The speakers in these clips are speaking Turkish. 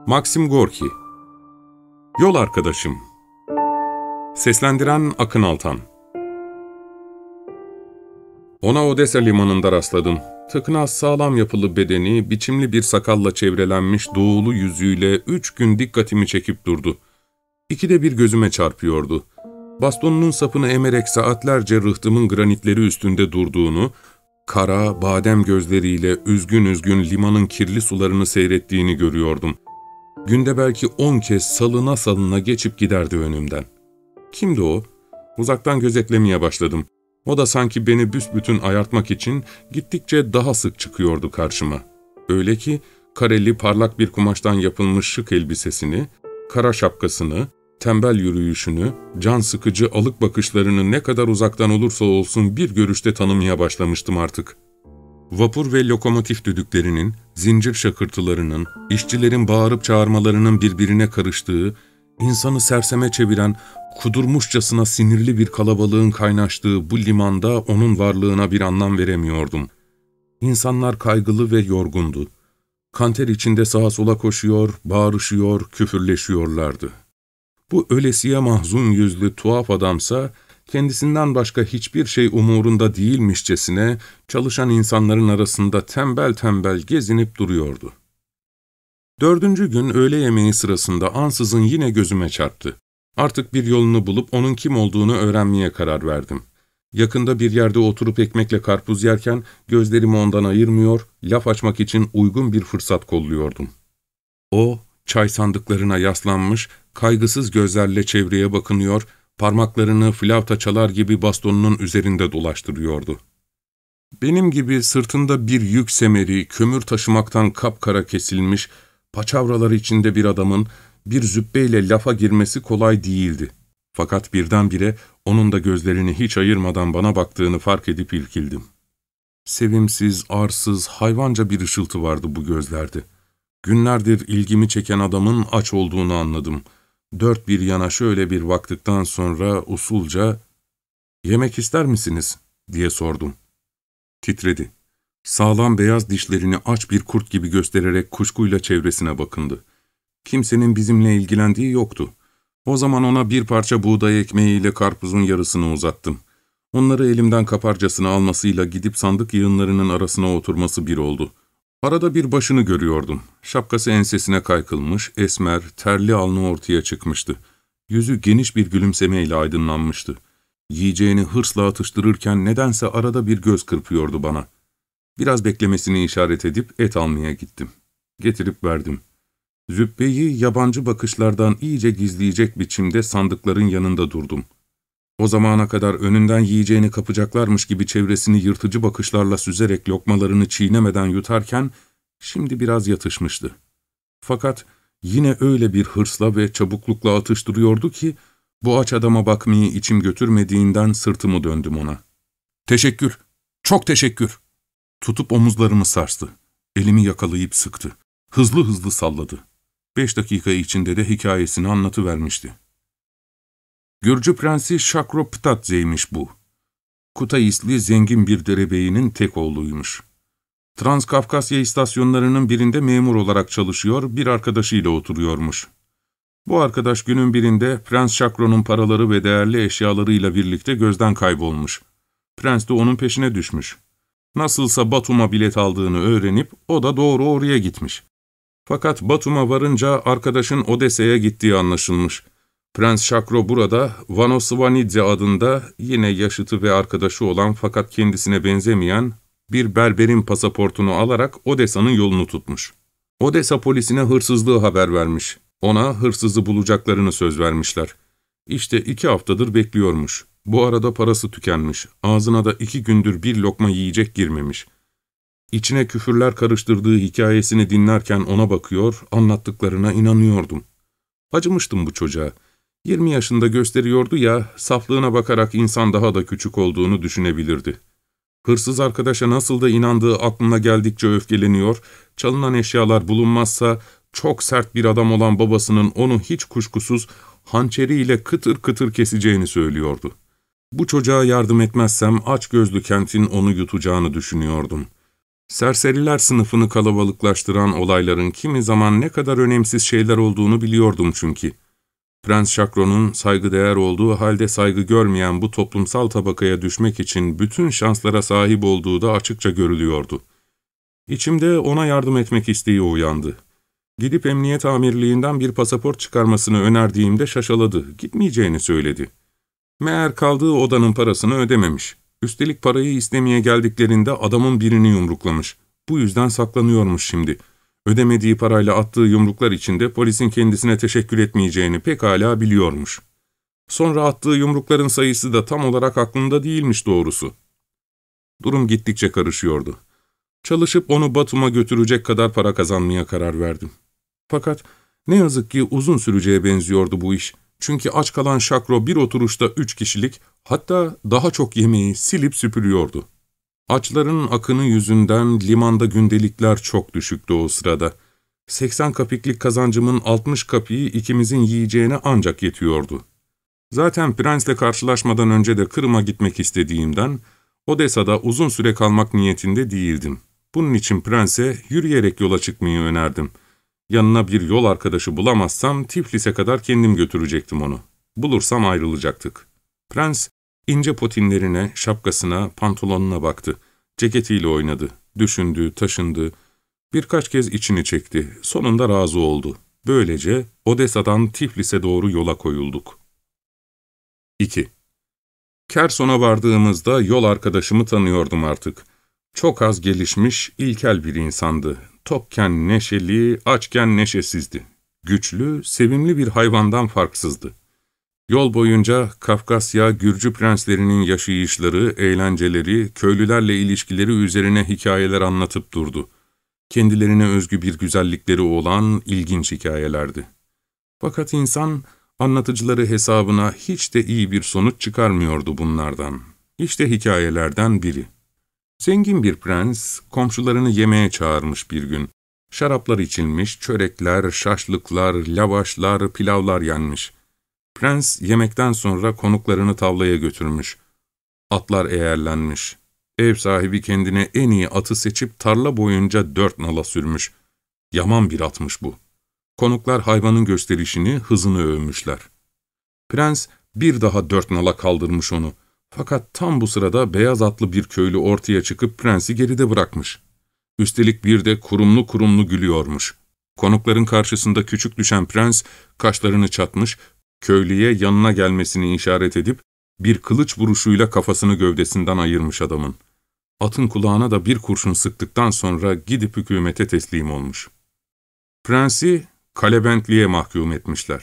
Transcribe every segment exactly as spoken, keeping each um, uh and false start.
Maxim Gorki. Yol Arkadaşım. Seslendiren Akın Altan. Ona Odessa limanında rastladım. Tıknaz, sağlam yapılı bedeni, biçimli bir sakalla çevrelenmiş doğulu yüzüyle üç gün dikkatimi çekip durdu. İkide bir gözüme çarpıyordu. Bastonunun sapını emerek saatlerce rıhtımın granitleri üstünde durduğunu, kara, badem gözleriyle üzgün üzgün limanın kirli sularını seyrettiğini görüyordum. Günde belki on kez salına salına geçip giderdi önümden. Kimdi o? Uzaktan gözetlemeye başladım. O da sanki beni büsbütün ayartmak için gittikçe daha sık çıkıyordu karşıma. Öyle ki kareli parlak bir kumaştan yapılmış şık elbisesini, kara şapkasını, tembel yürüyüşünü, can sıkıcı alık bakışlarını ne kadar uzaktan olursa olsun bir görüşte tanımaya başlamıştım artık. Vapur ve lokomotif düdüklerinin, zincir şakırtılarının, işçilerin bağırıp çağırmalarının birbirine karıştığı, insanı serseme çeviren, kudurmuşçasına sinirli bir kalabalığın kaynaştığı bu limanda onun varlığına bir anlam veremiyordum. İnsanlar kaygılı ve yorgundu. Kanter içinde sağa sola koşuyor, bağırışıyor, küfürleşiyorlardı. Bu ölesiye mahzun yüzlü tuhaf adamsa, kendisinden başka hiçbir şey umurunda değilmişçesine çalışan insanların arasında tembel tembel gezinip duruyordu. Dördüncü gün öğle yemeği sırasında ansızın yine gözüme çarptı. Artık bir yolunu bulup onun kim olduğunu öğrenmeye karar verdim. Yakında bir yerde oturup ekmekle karpuz yerken gözlerimi ondan ayırmıyor, laf açmak için uygun bir fırsat kolluyordum. O, çay sandıklarına yaslanmış, kaygısız gözlerle çevreye bakınıyor, parmaklarını flauta çalar gibi bastonunun üzerinde dolaştırıyordu. Benim gibi sırtında bir yük semeri, kömür taşımaktan kapkara kesilmiş, paçavralar içinde bir adamın bir zübbeyle lafa girmesi kolay değildi. Fakat birdenbire onun da gözlerini hiç ayırmadan bana baktığını fark edip irkildim. Sevimsiz, arsız, hayvanca bir ışıltı vardı bu gözlerde. Günlerdir ilgimi çeken adamın aç olduğunu anladım. Dört bir yana şöyle bir baktıktan sonra usulca, ''Yemek ister misiniz?'' diye sordum. Titredi. Sağlam beyaz dişlerini aç bir kurt gibi göstererek kuşkuyla çevresine bakındı. Kimsenin bizimle ilgilendiği yoktu. O zaman ona bir parça buğday ekmeğiyle karpuzun yarısını uzattım. Onları elimden kaparcasına almasıyla gidip sandık yığınlarının arasına oturması bir oldu. Arada bir başını görüyordum. Şapkası ensesine kaykılmış, esmer, terli alnı ortaya çıkmıştı. Yüzü geniş bir gülümsemeyle aydınlanmıştı. Yiyeceğini hırsla atıştırırken nedense arada bir göz kırpıyordu bana. Biraz beklemesini işaret edip et almaya gittim. Getirip verdim. Zübbeyi yabancı bakışlardan iyice gizleyecek biçimde sandıkların yanında durdum. O zamana kadar önünden yiyeceğini kapacaklarmış gibi çevresini yırtıcı bakışlarla süzerek lokmalarını çiğnemeden yutarken, şimdi biraz yatışmıştı. Fakat yine öyle bir hırsla ve çabuklukla atıştırıyordu ki, bu aç adama bakmayı içim götürmediğinden sırtımı döndüm ona. ''Teşekkür, çok teşekkür.'' Tutup omuzlarımı sarstı. Elimi yakalayıp sıktı. Hızlı hızlı salladı. Beş dakika içinde de hikayesini anlatıvermişti. Gürcü prensi Şakroptadze'ymiş bu. Kutaisli zengin bir derebeyinin tek oğluymuş. Transkafkasya istasyonlarının birinde memur olarak çalışıyor, bir arkadaşıyla oturuyormuş. Bu arkadaş günün birinde Prens Şakro'nun paraları ve değerli eşyalarıyla birlikte gözden kaybolmuş. Prens de onun peşine düşmüş. Nasılsa Batum'a bilet aldığını öğrenip o da doğru oraya gitmiş. Fakat Batum'a varınca arkadaşın Odessa'ya gittiği anlaşılmış. Prens Şakro burada Vanosvanidze adında yine yaşıtı ve arkadaşı olan fakat kendisine benzemeyen bir berberin pasaportunu alarak Odessa'nın yolunu tutmuş. Odessa polisine hırsızlığı haber vermiş. Ona hırsızı bulacaklarını söz vermişler. İşte iki haftadır bekliyormuş. Bu arada parası tükenmiş. Ağzına da iki gündür bir lokma yiyecek girmemiş. İçine küfürler karıştırdığı hikayesini dinlerken ona bakıyor, anlattıklarına inanıyordum. Acımıştım bu çocuğa. Yirmi yaşında gösteriyordu ya, saflığına bakarak insan daha da küçük olduğunu düşünebilirdi. Hırsız arkadaşa nasıl da inandığı aklına geldikçe öfkeleniyor, çalınan eşyalar bulunmazsa çok sert bir adam olan babasının onu hiç kuşkusuz hançeriyle kıtır kıtır keseceğini söylüyordu. Bu çocuğa yardım etmezsem açgözlü kentin onu yutacağını düşünüyordum. Serseriler sınıfını kalabalıklaştıran olayların kimi zaman ne kadar önemsiz şeyler olduğunu biliyordum çünkü. Prens Şakro'nun saygıdeğer olduğu halde saygı görmeyen bu toplumsal tabakaya düşmek için bütün şanslara sahip olduğu da açıkça görülüyordu. İçimde ona yardım etmek isteği uyandı. Gidip emniyet amirliğinden bir pasaport çıkarmasını önerdiğimde şaşaladı, gitmeyeceğini söyledi. Meğer kaldığı odanın parasını ödememiş. Üstelik parayı istemeye geldiklerinde adamın birini yumruklamış. Bu yüzden saklanıyormuş şimdi. Ödemediği parayla attığı yumruklar içinde polisin kendisine teşekkür etmeyeceğini pekala biliyormuş. Sonra attığı yumrukların sayısı da tam olarak aklında değilmiş doğrusu. Durum gittikçe karışıyordu. Çalışıp onu Batum'a götürecek kadar para kazanmaya karar verdim. Fakat ne yazık ki uzun süreceğe benziyordu bu iş. Çünkü aç kalan Şakro bir oturuşta üç kişilik, hatta daha çok yemeği silip süpürüyordu. Açların akını yüzünden limanda gündelikler çok düşüktü o sırada. seksen kapiklik kazancımın altmış kapiği ikimizin yiyeceğine ancak yetiyordu. Zaten prensle karşılaşmadan önce de Kırım'a gitmek istediğimden, Odessa'da uzun süre kalmak niyetinde değildim. Bunun için prense yürüyerek yola çıkmayı önerdim. Yanına bir yol arkadaşı bulamazsam Tiflis'e kadar kendim götürecektim onu. Bulursam ayrılacaktık. Prens, ince potinlerine, şapkasına, pantolonuna baktı. Ceketiyle oynadı. Düşündü, taşındı. Birkaç kez içini çekti. Sonunda razı oldu. Böylece Odessa'dan Tiflis'e doğru yola koyulduk. iki. Kerson'a vardığımızda yol arkadaşımı tanıyordum artık. Çok az gelişmiş, ilkel bir insandı. Tokken neşeli, açken neşesizdi. Güçlü, sevimli bir hayvandan farksızdı. Yol boyunca Kafkasya, Gürcü prenslerinin yaşayışları, eğlenceleri, köylülerle ilişkileri üzerine hikayeler anlatıp durdu. Kendilerine özgü bir güzellikleri olan ilginç hikayelerdi. Fakat insan, anlatıcıları hesabına hiç de iyi bir sonuç çıkarmıyordu bunlardan. İşte hikayelerden biri. Zengin bir prens, komşularını yemeğe çağırmış bir gün. Şaraplar içilmiş, çörekler, şaşlıklar, lavaşlar, pilavlar yenmiş. Prens yemekten sonra konuklarını tavlaya götürmüş. Atlar eğerlenmiş. Ev sahibi kendine en iyi atı seçip tarla boyunca dört nala sürmüş. Yaman bir atmış bu. Konuklar hayvanın gösterişini, hızını övmüşler. Prens bir daha dört nala kaldırmış onu. Fakat tam bu sırada beyaz atlı bir köylü ortaya çıkıp prensi geride bırakmış. Üstelik bir de kurumlu kurumlu gülüyormuş. Konukların karşısında küçük düşen prens, kaşlarını çatmış, köylüye yanına gelmesini işaret edip, bir kılıç vuruşuyla kafasını gövdesinden ayırmış adamın. Atın kulağına da bir kurşun sıktıktan sonra gidip hükümete teslim olmuş. Prensi kalebentliğe mahkum etmişler.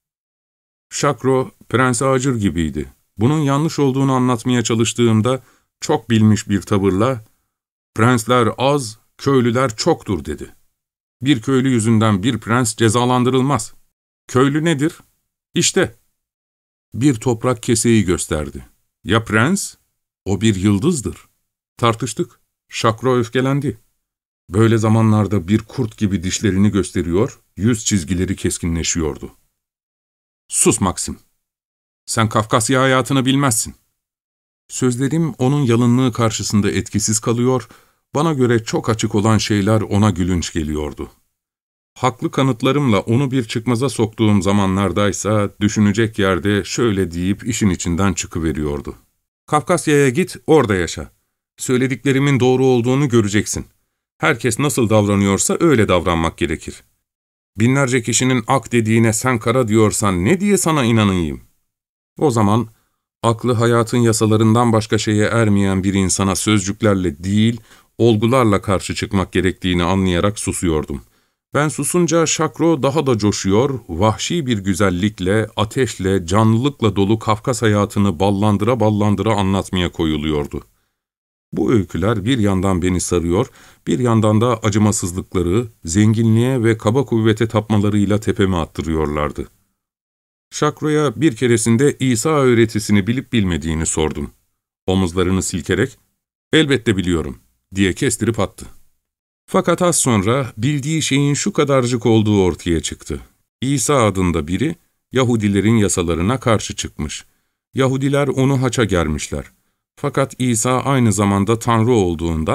Şakro, prense acır gibiydi. Bunun yanlış olduğunu anlatmaya çalıştığımda, çok bilmiş bir tavırla, ''Prensler az, köylüler çoktur.'' dedi. Bir köylü yüzünden bir prens cezalandırılmaz. Köylü nedir? İşte. Bir toprak keseyi gösterdi. Ya prens? O bir yıldızdır. Tartıştık. Şakro öfkelendi. Böyle zamanlarda bir kurt gibi dişlerini gösteriyor, yüz çizgileri keskinleşiyordu. ''Sus Maxim. Sen Kafkasya hayatını bilmezsin.'' Sözlerim onun yalınlığı karşısında etkisiz kalıyor, bana göre çok açık olan şeyler ona gülünç geliyordu. Haklı kanıtlarımla onu bir çıkmaza soktuğum zamanlardaysa, düşünecek yerde şöyle deyip işin içinden çıkıveriyordu. ''Kafkasya'ya git, orada yaşa. Söylediklerimin doğru olduğunu göreceksin. Herkes nasıl davranıyorsa öyle davranmak gerekir. Binlerce kişinin ak dediğine sen kara diyorsan ne diye sana inanayım?'' O zaman, aklı hayatın yasalarından başka şeye ermeyen bir insana sözcüklerle değil, olgularla karşı çıkmak gerektiğini anlayarak susuyordum. Ben susunca Şakro daha da coşuyor, vahşi bir güzellikle, ateşle, canlılıkla dolu Kafkas hayatını ballandıra ballandıra anlatmaya koyuluyordu. Bu öyküler bir yandan beni sarıyor, bir yandan da acımasızlıkları, zenginliğe ve kaba kuvvete tapmalarıyla tepeme attırıyorlardı. Şakro'ya bir keresinde İsa öğretisini bilip bilmediğini sordum. Omuzlarını silkerek, ''Elbette biliyorum.'' diye kestirip attı. Fakat az sonra bildiği şeyin şu kadarcık olduğu ortaya çıktı. İsa adında biri, Yahudilerin yasalarına karşı çıkmış. Yahudiler onu haça germişler. Fakat İsa aynı zamanda Tanrı olduğundan,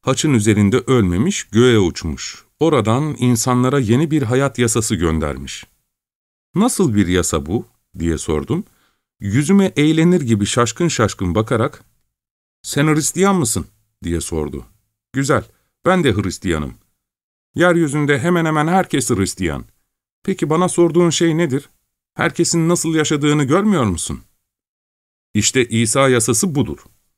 Haçın üzerinde ölmemiş, göğe uçmuş. Oradan insanlara yeni bir hayat yasası göndermiş. ''Nasıl bir yasa bu?'' diye sordum. Yüzüme eğlenir gibi şaşkın şaşkın bakarak, ''Sen Hristiyan mısın?'' diye sordu. ''Güzel, ben de Hristiyanım. Yeryüzünde hemen hemen herkes Hristiyan. Peki bana sorduğun şey nedir? Herkesin nasıl yaşadığını görmüyor musun?'' İşte İsa yasası budur.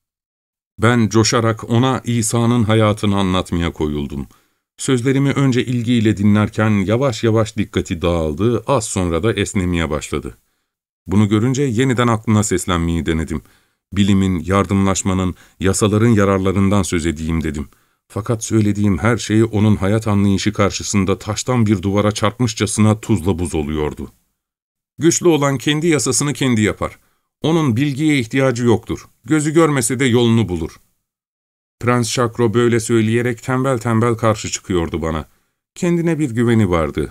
Ben coşarak ona İsa'nın hayatını anlatmaya koyuldum. Sözlerimi önce ilgiyle dinlerken yavaş yavaş dikkati dağıldı, az sonra da esnemeye başladı. Bunu görünce yeniden aklına seslenmeyi denedim. Bilimin, yardımlaşmanın, yasaların yararlarından söz edeyim dedim. Fakat söylediğim her şey onun hayat anlayışı karşısında taştan bir duvara çarpmışçasına tuzla buz oluyordu. Güçlü olan kendi yasasını kendi yapar. Onun bilgiye ihtiyacı yoktur. Gözü görmese de yolunu bulur. Prens Şakro böyle söyleyerek tembel tembel karşı çıkıyordu bana. Kendine bir güveni vardı.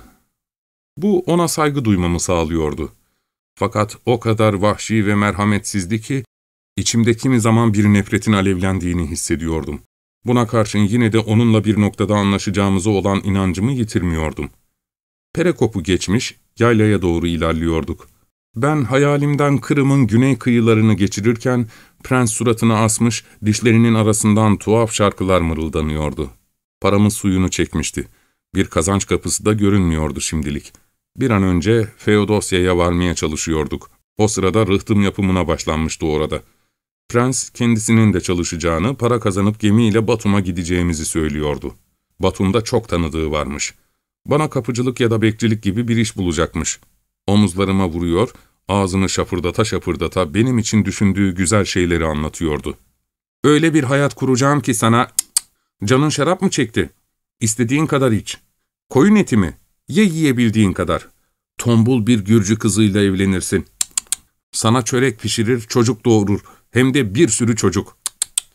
Bu ona saygı duymamı sağlıyordu. Fakat o kadar vahşi ve merhametsizdi ki, içimde kimi zaman bir nefretin alevlendiğini hissediyordum. Buna karşın yine de onunla bir noktada anlaşacağımıza olan inancımı yitirmiyordum. Perekop'u geçmiş, yaylaya doğru ilerliyorduk. Ben hayalimden Kırım'ın güney kıyılarını geçirirken, prens suratını asmış, dişlerinin arasından tuhaf şarkılar mırıldanıyordu. Paramız suyunu çekmişti. Bir kazanç kapısı da görünmüyordu şimdilik. Bir an önce Feodosya'ya varmaya çalışıyorduk. O sırada rıhtım yapımına başlanmıştı orada. Prens kendisinin de çalışacağını, para kazanıp gemiyle Batum'a gideceğimizi söylüyordu. Batum'da çok tanıdığı varmış. Bana kapıcılık ya da bekçilik gibi bir iş bulacakmış. Omuzlarıma vuruyor, ağzını şapırdata şapırdata benim için düşündüğü güzel şeyleri anlatıyordu. ''Öyle bir hayat kuracağım ki sana, cık cık, canın şarap mı çekti? İstediğin kadar iç. Koyun eti mi? Ye yiyebildiğin kadar. Tombul bir Gürcü kızıyla evlenirsin. Cık cık. Sana çörek pişirir, çocuk doğurur. Hem de bir sürü çocuk. Cık cık.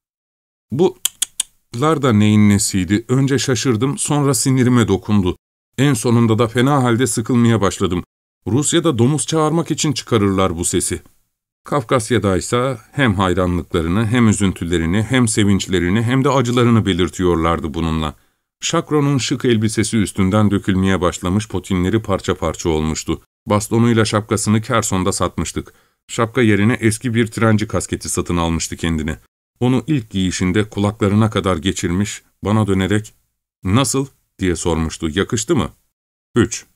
Bu cıklar da neyin nesiydi? Önce şaşırdım, sonra sinirime dokundu. En sonunda da fena halde sıkılmaya başladım. Rusya'da domuz çağırmak için çıkarırlar bu sesi. Kafkasya'daysa hem hayranlıklarını, hem üzüntülerini, hem sevinçlerini, hem de acılarını belirtiyorlardı bununla. Şakro'nun şık elbisesi üstünden dökülmeye başlamış, potinleri parça parça olmuştu. Bastonuyla şapkasını Kerson'da satmıştık. Şapka yerine eski bir trenci kasketi satın almıştı kendine. Onu ilk giyişinde kulaklarına kadar geçirmiş, bana dönerek ''Nasıl?'' diye sormuştu. ''Yakıştı mı?'' üç.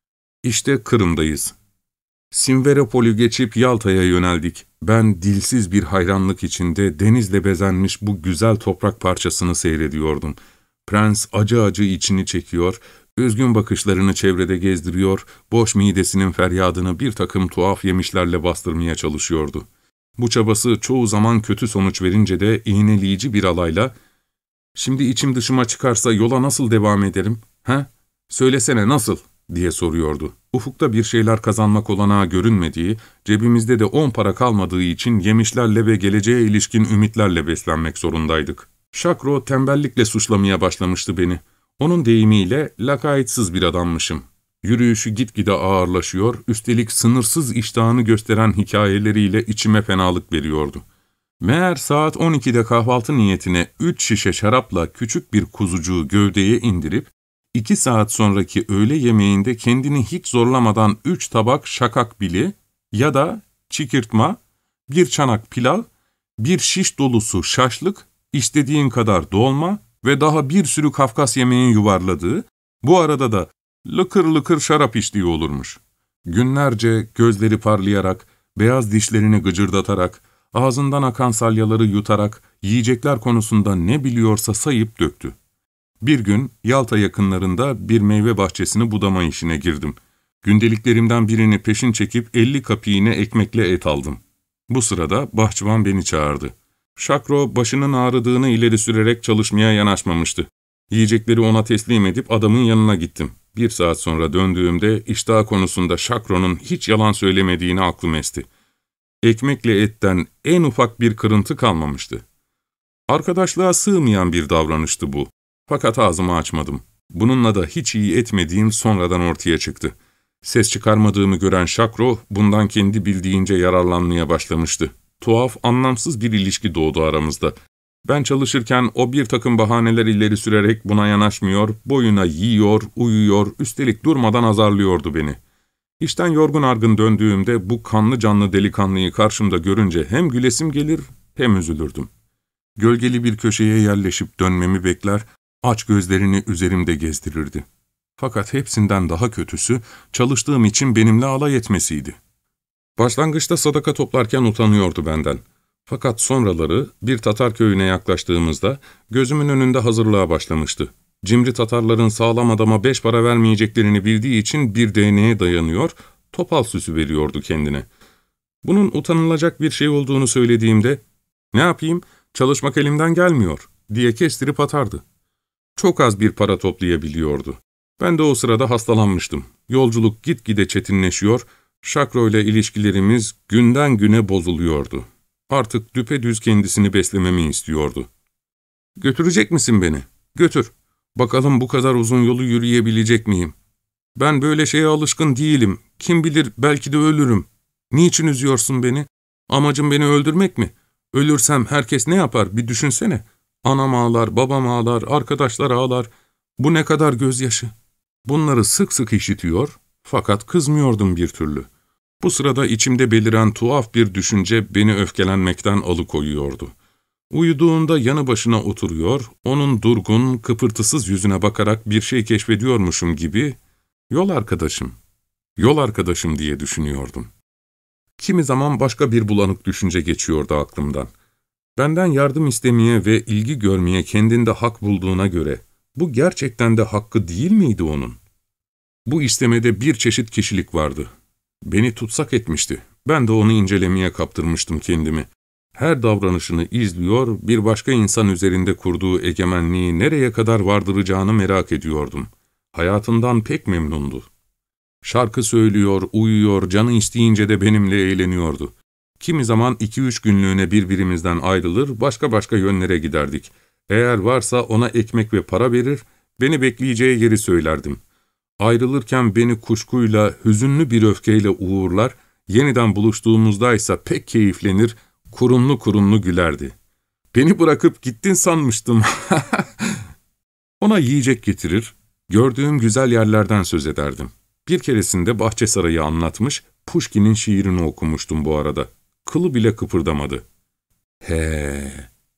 İşte Kırım'dayız. Simferopol'ü geçip Yalta'ya yöneldik. Ben dilsiz bir hayranlık içinde denizle bezenmiş bu güzel toprak parçasını seyrediyordum. Prens acı acı içini çekiyor, üzgün bakışlarını çevrede gezdiriyor, boş midesinin feryadını bir takım tuhaf yemişlerle bastırmaya çalışıyordu. Bu çabası çoğu zaman kötü sonuç verince de iğneleyici bir alayla ''Şimdi içim dışıma çıkarsa yola nasıl devam ederim? He? Söylesene nasıl?'' diye soruyordu. Ufukta bir şeyler kazanmak olanağı görünmediği, cebimizde de on para kalmadığı için yemişlerle ve geleceğe ilişkin ümitlerle beslenmek zorundaydık. Şakro tembellikle suçlamaya başlamıştı beni. Onun deyimiyle lakaytsız bir adammışım. Yürüyüşü gitgide ağırlaşıyor, üstelik sınırsız iştahını gösteren hikayeleriyle içime fenalık veriyordu. Meğer saat on ikide kahvaltı niyetine üç şişe şarapla küçük bir kuzucuğu gövdeye indirip, iki saat sonraki öğle yemeğinde kendini hiç zorlamadan üç tabak şakak bili ya da çikirtma, bir çanak pilav, bir şiş dolusu şaşlık, istediğin kadar dolma ve daha bir sürü Kafkas yemeğin yuvarladığı, bu arada da lıkır lıkır şarap içtiği olurmuş. Günlerce gözleri parlayarak, beyaz dişlerini gıcırdatarak, ağzından akan salyaları yutarak, yiyecekler konusunda ne biliyorsa sayıp döktü. Bir gün Yalta yakınlarında bir meyve bahçesini budama işine girdim. Gündeliklerimden birini peşin çekip elli kapiğine ekmekle et aldım. Bu sırada bahçıvan beni çağırdı. Şakro başının ağrıdığını ileri sürerek çalışmaya yanaşmamıştı. Yiyecekleri ona teslim edip adamın yanına gittim. Bir saat sonra döndüğümde iştah konusunda Şakro'nun hiç yalan söylemediğini aklım esti. Ekmekle etten en ufak bir kırıntı kalmamıştı. Arkadaşlığa sığmayan bir davranıştı bu. Fakat ağzımı açmadım. Bununla da hiç iyi etmediğim sonradan ortaya çıktı. Ses çıkarmadığımı gören Şakro, bundan kendi bildiğince yararlanmaya başlamıştı. Tuhaf, anlamsız bir ilişki doğdu aramızda. Ben çalışırken o bir takım bahaneler ileri sürerek buna yanaşmıyor, boyuna yiyor, uyuyor, üstelik durmadan azarlıyordu beni. İşten yorgun argın döndüğümde bu kanlı canlı delikanlıyı karşımda görünce hem gülesim gelir hem üzülürdüm. Gölgeli bir köşeye yerleşip dönmemi bekler, aç gözlerini üzerimde gezdirirdi. Fakat hepsinden daha kötüsü, çalıştığım için benimle alay etmesiydi. Başlangıçta sadaka toplarken utanıyordu benden. Fakat sonraları bir Tatar köyüne yaklaştığımızda gözümün önünde hazırlığa başlamıştı. Cimri Tatarların sağlam adama beş para vermeyeceklerini bildiği için bir değneğe dayanıyor, topal süsü veriyordu kendine. Bunun utanılacak bir şey olduğunu söylediğimde, ''Ne yapayım, çalışmak elimden gelmiyor.'' diye kestirip atardı. Çok az bir para toplayabiliyordu. Ben de o sırada hastalanmıştım. Yolculuk gitgide çetinleşiyor, Şakro ile ilişkilerimiz günden güne bozuluyordu. Artık düpedüz kendisini beslememi istiyordu. ''Götürecek misin beni? Götür. Bakalım bu kadar uzun yolu yürüyebilecek miyim? Ben böyle şeye alışkın değilim. Kim bilir belki de ölürüm. Niçin üzüyorsun beni? Amacın beni öldürmek mi? Ölürsem herkes ne yapar bir düşünsene. Anam ağlar, babam ağlar, arkadaşlar ağlar. Bu ne kadar gözyaşı.'' Bunları sık sık işitiyor fakat kızmıyordum bir türlü. Bu sırada içimde beliren tuhaf bir düşünce beni öfkelenmekten alıkoyuyordu. Uyuduğunda yanı başına oturuyor, onun durgun, kıpırtısız yüzüne bakarak bir şey keşfediyormuşum gibi, ''Yol arkadaşım, yol arkadaşım.'' diye düşünüyordum. Kimi zaman başka bir bulanık düşünce geçiyordu aklımdan. Benden yardım istemeye ve ilgi görmeye kendinde hak bulduğuna göre, bu gerçekten de hakkı değil miydi onun? Bu istemede bir çeşit kişilik vardı. Beni tutsak etmişti. Ben de onu incelemeye kaptırmıştım kendimi. Her davranışını izliyor, bir başka insan üzerinde kurduğu egemenliği nereye kadar vardıracağını merak ediyordum. Hayatından pek memnundu. Şarkı söylüyor, uyuyor, canı isteyince de benimle eğleniyordu. Kimi zaman iki üç günlüğüne birbirimizden ayrılır, başka başka yönlere giderdik. Eğer varsa ona ekmek ve para verir, beni bekleyeceği yeri söylerdim. Ayrılırken beni kuşkuyla, hüzünlü bir öfkeyle uğurlar, yeniden buluştuğumuzdaysa pek keyiflenir, kurumlu kurumlu gülerdi. Beni bırakıp gittin sanmıştım. Ona yiyecek getirir, gördüğüm güzel yerlerden söz ederdim. Bir keresinde Bahçesaray'ı anlatmış, Puşkin'in şiirini okumuştum bu arada. Kılı bile kıpırdamadı. He,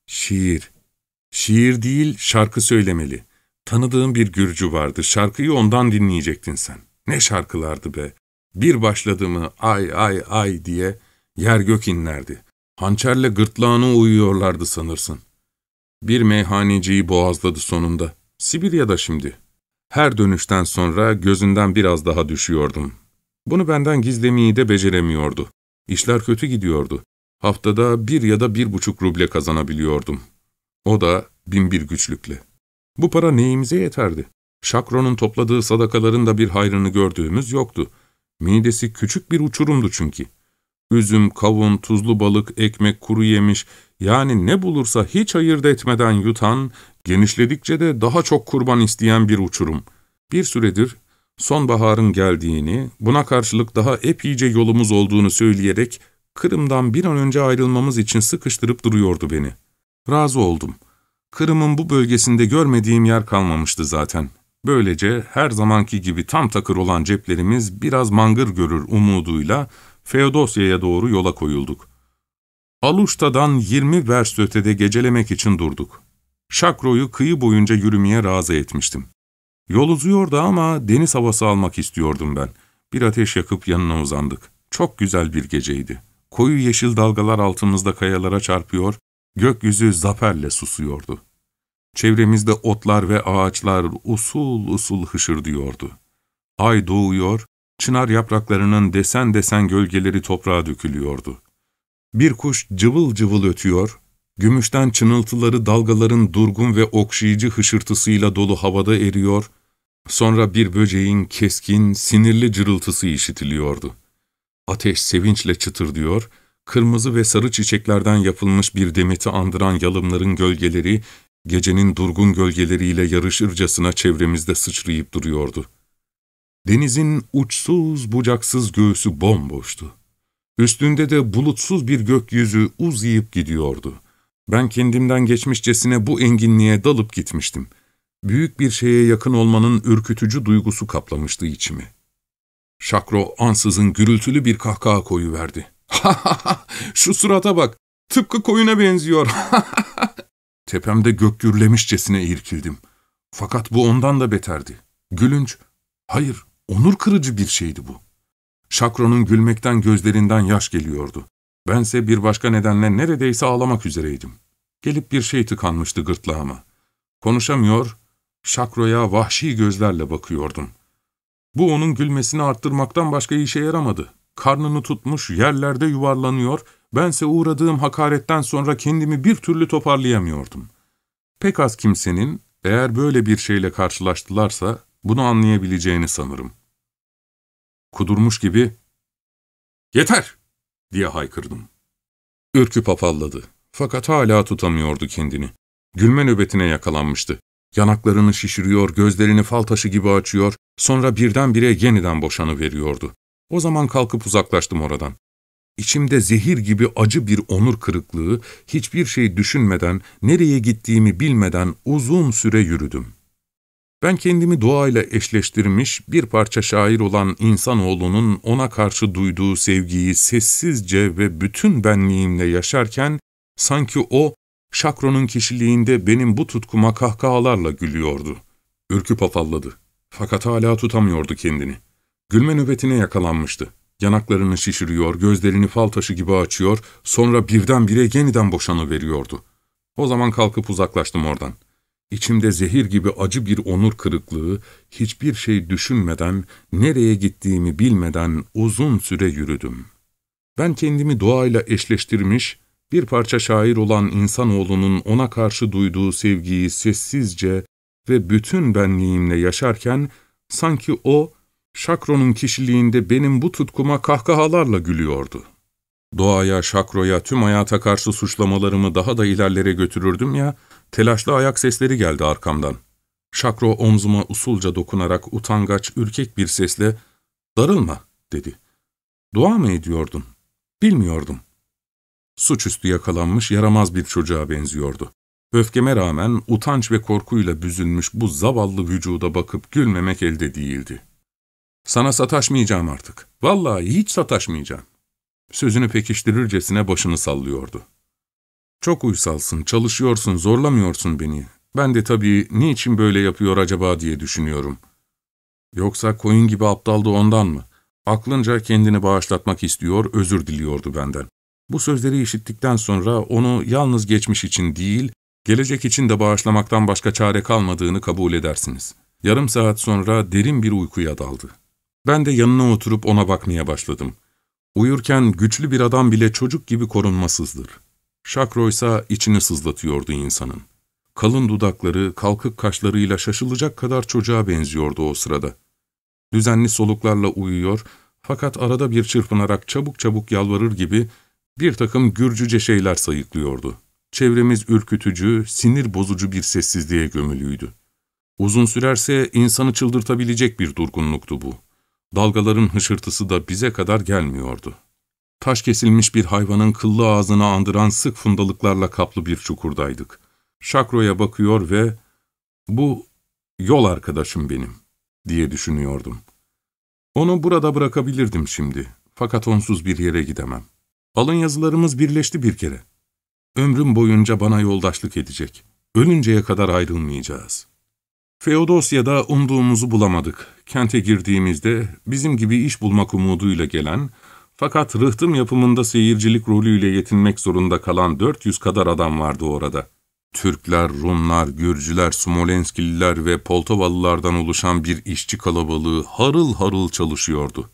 şiir. Şiir değil, şarkı söylemeli. Tanıdığım bir Gürcü vardı, şarkıyı ondan dinleyecektin sen. Ne şarkılardı be! Bir başladı mı ay ay ay diye yer gök inlerdi. Hançerle gırtlağına uyuyorlardı sanırsın. Bir meyhaneciyi boğazladı sonunda. Sibirya'da şimdi. Her dönüşten sonra gözünden biraz daha düşüyordum. Bunu benden gizlemeyi de beceremiyordu. İşler kötü gidiyordu. Haftada bir ya da bir buçuk ruble kazanabiliyordum. O da bin bir güçlükle. Bu para neyimize yeterdi? Şakro'nun topladığı sadakaların da bir hayrını gördüğümüz yoktu. Midesi küçük bir uçurumdu çünkü. Üzüm, kavun, tuzlu balık, ekmek, kuru yemiş, yani ne bulursa hiç ayırt etmeden yutan, genişledikçe de daha çok kurban isteyen bir uçurum. Bir süredir sonbaharın geldiğini, buna karşılık daha epeyce yolumuz olduğunu söyleyerek Kırım'dan bir an önce ayrılmamız için sıkıştırıp duruyordu beni. Razı oldum. Kırım'ın bu bölgesinde görmediğim yer kalmamıştı zaten. Böylece her zamanki gibi tam takır olan ceplerimiz biraz mangır görür umuduyla Feodosya'ya doğru yola koyulduk. Aluşta'dan yirmi verst ötede gecelemek için durduk. Şakro'yu kıyı boyunca yürümeye razı etmiştim. Yol uzuyordu ama deniz havası almak istiyordum ben. Bir ateş yakıp yanına uzandık. Çok güzel bir geceydi. Koyu yeşil dalgalar altımızda kayalara çarpıyor, gökyüzü zaferle susuyordu. Çevremizde otlar ve ağaçlar usul usul hışırdıyordu. Ay doğuyor, çınar yapraklarının desen desen gölgeleri toprağa dökülüyordu. Bir kuş cıvıl cıvıl ötüyor, gümüşten çınıltıları dalgaların durgun ve okşayıcı hışırtısıyla dolu havada eriyor, sonra bir böceğin keskin, sinirli cırıltısı işitiliyordu. Ateş sevinçle çıtırdıyor, kırmızı ve sarı çiçeklerden yapılmış bir demeti andıran yalımların gölgeleri, gecenin durgun gölgeleriyle yarışırcasına çevremizde sıçrayıp duruyordu. Denizin uçsuz bucaksız göğsü bomboştu. Üstünde de bulutsuz bir gökyüzü uzayıp gidiyordu. Ben kendimden geçmişçesine bu enginliğe dalıp gitmiştim. Büyük bir şeye yakın olmanın ürkütücü duygusu kaplamıştı içimi. Şakro ansızın gürültülü bir kahkaha koyuverdi. "Ha ha ha! Şu surata bak! Tıpkı koyuna benziyor!" Tepemde gök gürlemişçesine irkildim. Fakat bu ondan da beterdi. Gülünç, hayır, onur kırıcı bir şeydi bu. Şakro'nun gülmekten gözlerinden yaş geliyordu. Bense bir başka nedenle neredeyse ağlamak üzereydim. Gelip bir şey tıkanmıştı gırtlağıma. Konuşamıyor, Şakro'ya vahşi gözlerle bakıyordum. Bu onun gülmesini arttırmaktan başka işe yaramadı. Karnını tutmuş, yerlerde yuvarlanıyor, bense uğradığım hakaretten sonra kendimi bir türlü toparlayamıyordum. Pek az kimsenin, eğer böyle bir şeyle karşılaştılarsa, bunu anlayabileceğini sanırım. Kudurmuş gibi, "Yeter!" diye haykırdım. Ürküp afalladı. Fakat hala tutamıyordu kendini. Gülme nöbetine yakalanmıştı. Yanaklarını şişiriyor, gözlerini fal taşı gibi açıyor, sonra birdenbire yeniden boşanıveriyordu. O zaman kalkıp uzaklaştım oradan. İçimde zehir gibi acı bir onur kırıklığı, hiçbir şey düşünmeden, nereye gittiğimi bilmeden uzun süre yürüdüm. Ben kendimi doğayla eşleştirmiş, bir parça şair olan insanoğlunun ona karşı duyduğu sevgiyi sessizce ve bütün benliğimle yaşarken, sanki o, Şakro'nun kişiliğinde benim bu tutkuma kahkahalarla gülüyordu. Ürküp afalladı. Fakat hala tutamıyordu kendini. Gülme nöbetine yakalanmıştı. Yanaklarını şişiriyor, gözlerini fal taşı gibi açıyor, sonra birdenbire yeniden boşanıveriyordu. O zaman kalkıp uzaklaştım oradan. İçimde zehir gibi acı bir onur kırıklığı, hiçbir şey düşünmeden, nereye gittiğimi bilmeden uzun süre yürüdüm. Ben kendimi doğayla eşleştirmiş, bir parça şair olan insanoğlunun ona karşı duyduğu sevgiyi sessizce ve bütün benliğimle yaşarken, sanki o, Şakro'nun kişiliğinde benim bu tutkuma kahkahalarla gülüyordu. Doğaya, Şakro'ya, tüm hayata karşı suçlamalarımı daha da ilerlere götürürdüm ya, telaşlı ayak sesleri geldi arkamdan. Şakro omzuma usulca dokunarak utangaç, ürkek bir sesle, "Darılma," dedi. "Dua mı ediyordun?" "Bilmiyordum." Suçüstü yakalanmış, yaramaz bir çocuğa benziyordu. Öfkeme rağmen utanç ve korkuyla büzülmüş bu zavallı vücuda bakıp gülmemek elde değildi. "Sana sataşmayacağım artık. Vallahi hiç sataşmayacağım." Sözünü pekiştirircesine başını sallıyordu. "Çok uysalsın, çalışıyorsun, zorlamıyorsun beni. Ben de tabii niçin böyle yapıyor acaba diye düşünüyorum. Yoksa koyun gibi aptaldı ondan mı? Aklınca kendini bağışlatmak istiyor, özür diliyordu benden." Bu sözleri işittikten sonra onu yalnız geçmiş için değil, gelecek için de bağışlamaktan başka çare kalmadığını kabul edersiniz. Yarım saat sonra derin bir uykuya daldı. Ben de yanına oturup ona bakmaya başladım. Uyurken güçlü bir adam bile çocuk gibi korunmasızdır. Şakro ise içini sızlatıyordu insanın. Kalın dudakları, kalkık kaşlarıyla şaşılacak kadar çocuğa benziyordu o sırada. Düzenli soluklarla uyuyor, fakat arada bir çırpınarak çabuk çabuk yalvarır gibi bir takım Gürcüce şeyler sayıklıyordu. Çevremiz ürkütücü, sinir bozucu bir sessizliğe gömülüydü. Uzun sürerse insanı çıldırtabilecek bir durgunluktu bu. Dalgaların hışırtısı da bize kadar gelmiyordu. Taş kesilmiş bir hayvanın kıllı ağzını andıran sık fundalıklarla kaplı bir çukurdaydık. Şakro'ya bakıyor ve "Bu yol arkadaşım benim," diye düşünüyordum. Onu burada bırakabilirdim şimdi, fakat onsuz bir yere gidemem. Alın yazılarımız birleşti bir kere. Ömrüm boyunca bana yoldaşlık edecek. Ölünceye kadar ayrılmayacağız. Feodosya'da umduğumuzu bulamadık. Kente girdiğimizde bizim gibi iş bulmak umuduyla gelen, fakat rıhtım yapımında seyircilik rolüyle yetinmek zorunda kalan dört yüz kadar adam vardı orada. Türkler, Rumlar, Gürcüler, Smolenskililer ve Poltovalılardan oluşan bir işçi kalabalığı harıl harıl çalışıyordu.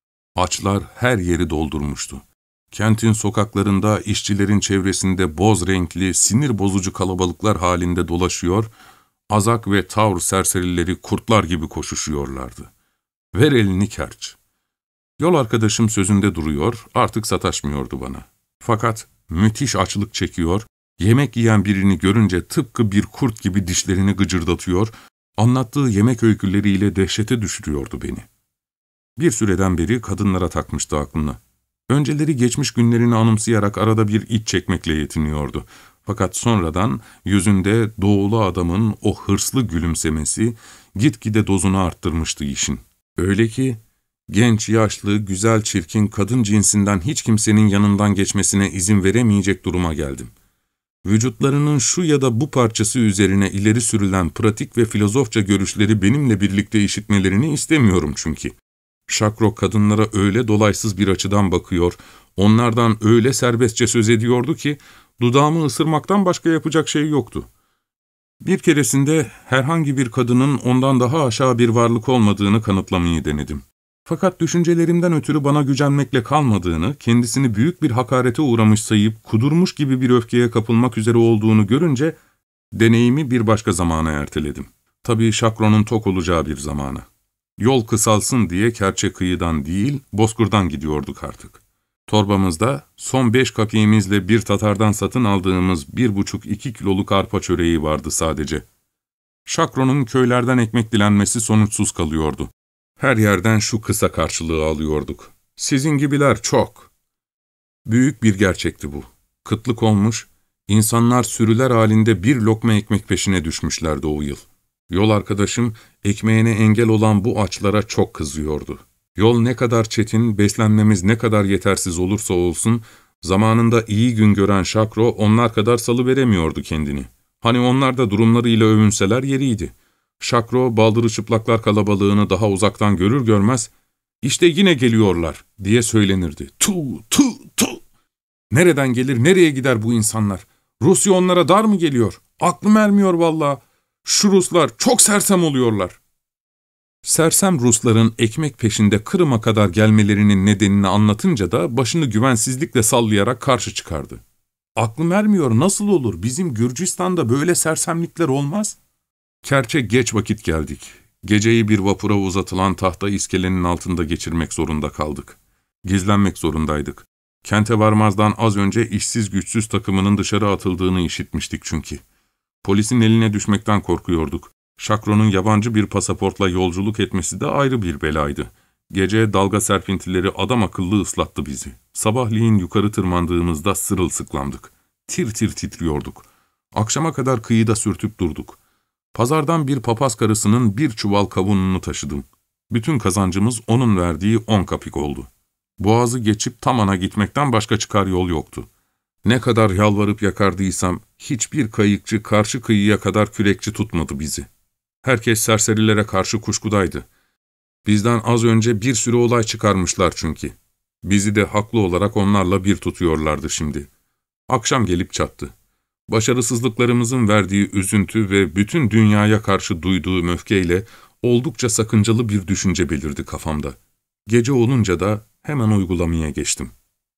Açlar her yeri doldurmuştu. Kentin sokaklarında işçilerin çevresinde boz renkli, sinir bozucu kalabalıklar halinde dolaşıyor, azak ve tavr serserileri kurtlar gibi koşuşuyorlardı. "Ver elini kerç." Yol arkadaşım sözünde duruyor, artık sataşmıyordu bana. Fakat müthiş açlık çekiyor, yemek yiyen birini görünce tıpkı bir kurt gibi dişlerini gıcırdatıyor, anlattığı yemek öyküleriyle dehşete düşürüyordu beni. Bir süreden beri kadınlara takmıştı aklını. Önceleri geçmiş günlerini anımsayarak arada bir iç çekmekle yetiniyordu. Fakat sonradan yüzünde doğulu adamın o hırslı gülümsemesi gitgide dozunu arttırmıştı işin. Öyle ki genç, yaşlı, güzel, çirkin, kadın cinsinden hiç kimsenin yanından geçmesine izin veremeyecek duruma geldim. Vücutlarının şu ya da bu parçası üzerine ileri sürülen pratik ve filozofça görüşleri benimle birlikte işitmelerini istemiyorum çünkü. Şakro kadınlara öyle dolaysız bir açıdan bakıyor, onlardan öyle serbestçe söz ediyordu ki, dudağımı ısırmaktan başka yapacak şey yoktu. Bir keresinde herhangi bir kadının ondan daha aşağı bir varlık olmadığını kanıtlamayı denedim. Fakat düşüncelerimden ötürü bana gücenmekle kalmadığını, kendisini büyük bir hakarete uğramış sayıp kudurmuş gibi bir öfkeye kapılmak üzere olduğunu görünce, deneyimi bir başka zamana erteledim. Tabii Şakro'nun tok olacağı bir zamana. Yol kısalsın diye Kerçe kıyıdan değil, Bozkır'dan gidiyorduk artık. Torbamızda son beş kapiğimizle bir Tatar'dan satın aldığımız bir buçuk iki kiloluk arpa çöreği vardı sadece. Şakro'nun köylerden ekmek dilenmesi sonuçsuz kalıyordu. Her yerden şu kısa karşılığı alıyorduk. Sizin gibiler çok. Büyük bir gerçekti bu. Kıtlık olmuş, insanlar sürüler halinde bir lokma ekmek peşine düşmüşlerdi o yıl. Yol arkadaşım, ekmeğine engel olan bu açlara çok kızıyordu. Yol ne kadar çetin, beslenmemiz ne kadar yetersiz olursa olsun, zamanında iyi gün gören Şakro onlar kadar salıveremiyordu kendini. Hani onlar da durumlarıyla övünseler yeriydi. Şakro, baldırı çıplaklar kalabalığını daha uzaktan görür görmez, ''İşte yine geliyorlar.'' diye söylenirdi. ''Tu, tu, tu! Nereden gelir, nereye gider bu insanlar? Rusya onlara dar mı geliyor? Aklım ermiyor vallahi. Şu Ruslar çok sersem oluyorlar.'' Sersem Rusların ekmek peşinde Kırım'a kadar gelmelerinin nedenini anlatınca da başını güvensizlikle sallayarak karşı çıkardı. ''Aklım ermiyor, nasıl olur? Bizim Gürcistan'da böyle sersemlikler olmaz.'' Kerçe geç vakit geldik. Geceyi bir vapura uzatılan tahta iskelenin altında geçirmek zorunda kaldık. Gizlenmek zorundaydık. Kente varmazdan az önce işsiz güçsüz takımının dışarı atıldığını işitmiştik çünkü. Polisin eline düşmekten korkuyorduk. Şakro'nun yabancı bir pasaportla yolculuk etmesi de ayrı bir belaydı. Gece dalga serpintileri adam akıllı ıslattı bizi. Sabahleyin yukarı tırmandığımızda sırılsıklamdık. Tir tir titriyorduk. Akşama kadar kıyıda sürtüp durduk. Pazardan bir papaz karısının bir çuval kavununu taşıdım. Bütün kazancımız onun verdiği on kapik oldu. Boğazı geçip Taman'a gitmekten başka çıkar yol yoktu. Ne kadar yalvarıp yakardıysam, hiçbir kayıkçı karşı kıyıya kadar kürekçi tutmadı bizi. Herkes serserilere karşı kuşkudaydı. Bizden az önce bir sürü olay çıkarmışlar çünkü. Bizi de haklı olarak onlarla bir tutuyorlardı şimdi. Akşam gelip çattı. Başarısızlıklarımızın verdiği üzüntü ve bütün dünyaya karşı duyduğum öfkeyle oldukça sakıncalı bir düşünce belirdi kafamda. Gece olunca da hemen uygulamaya geçtim.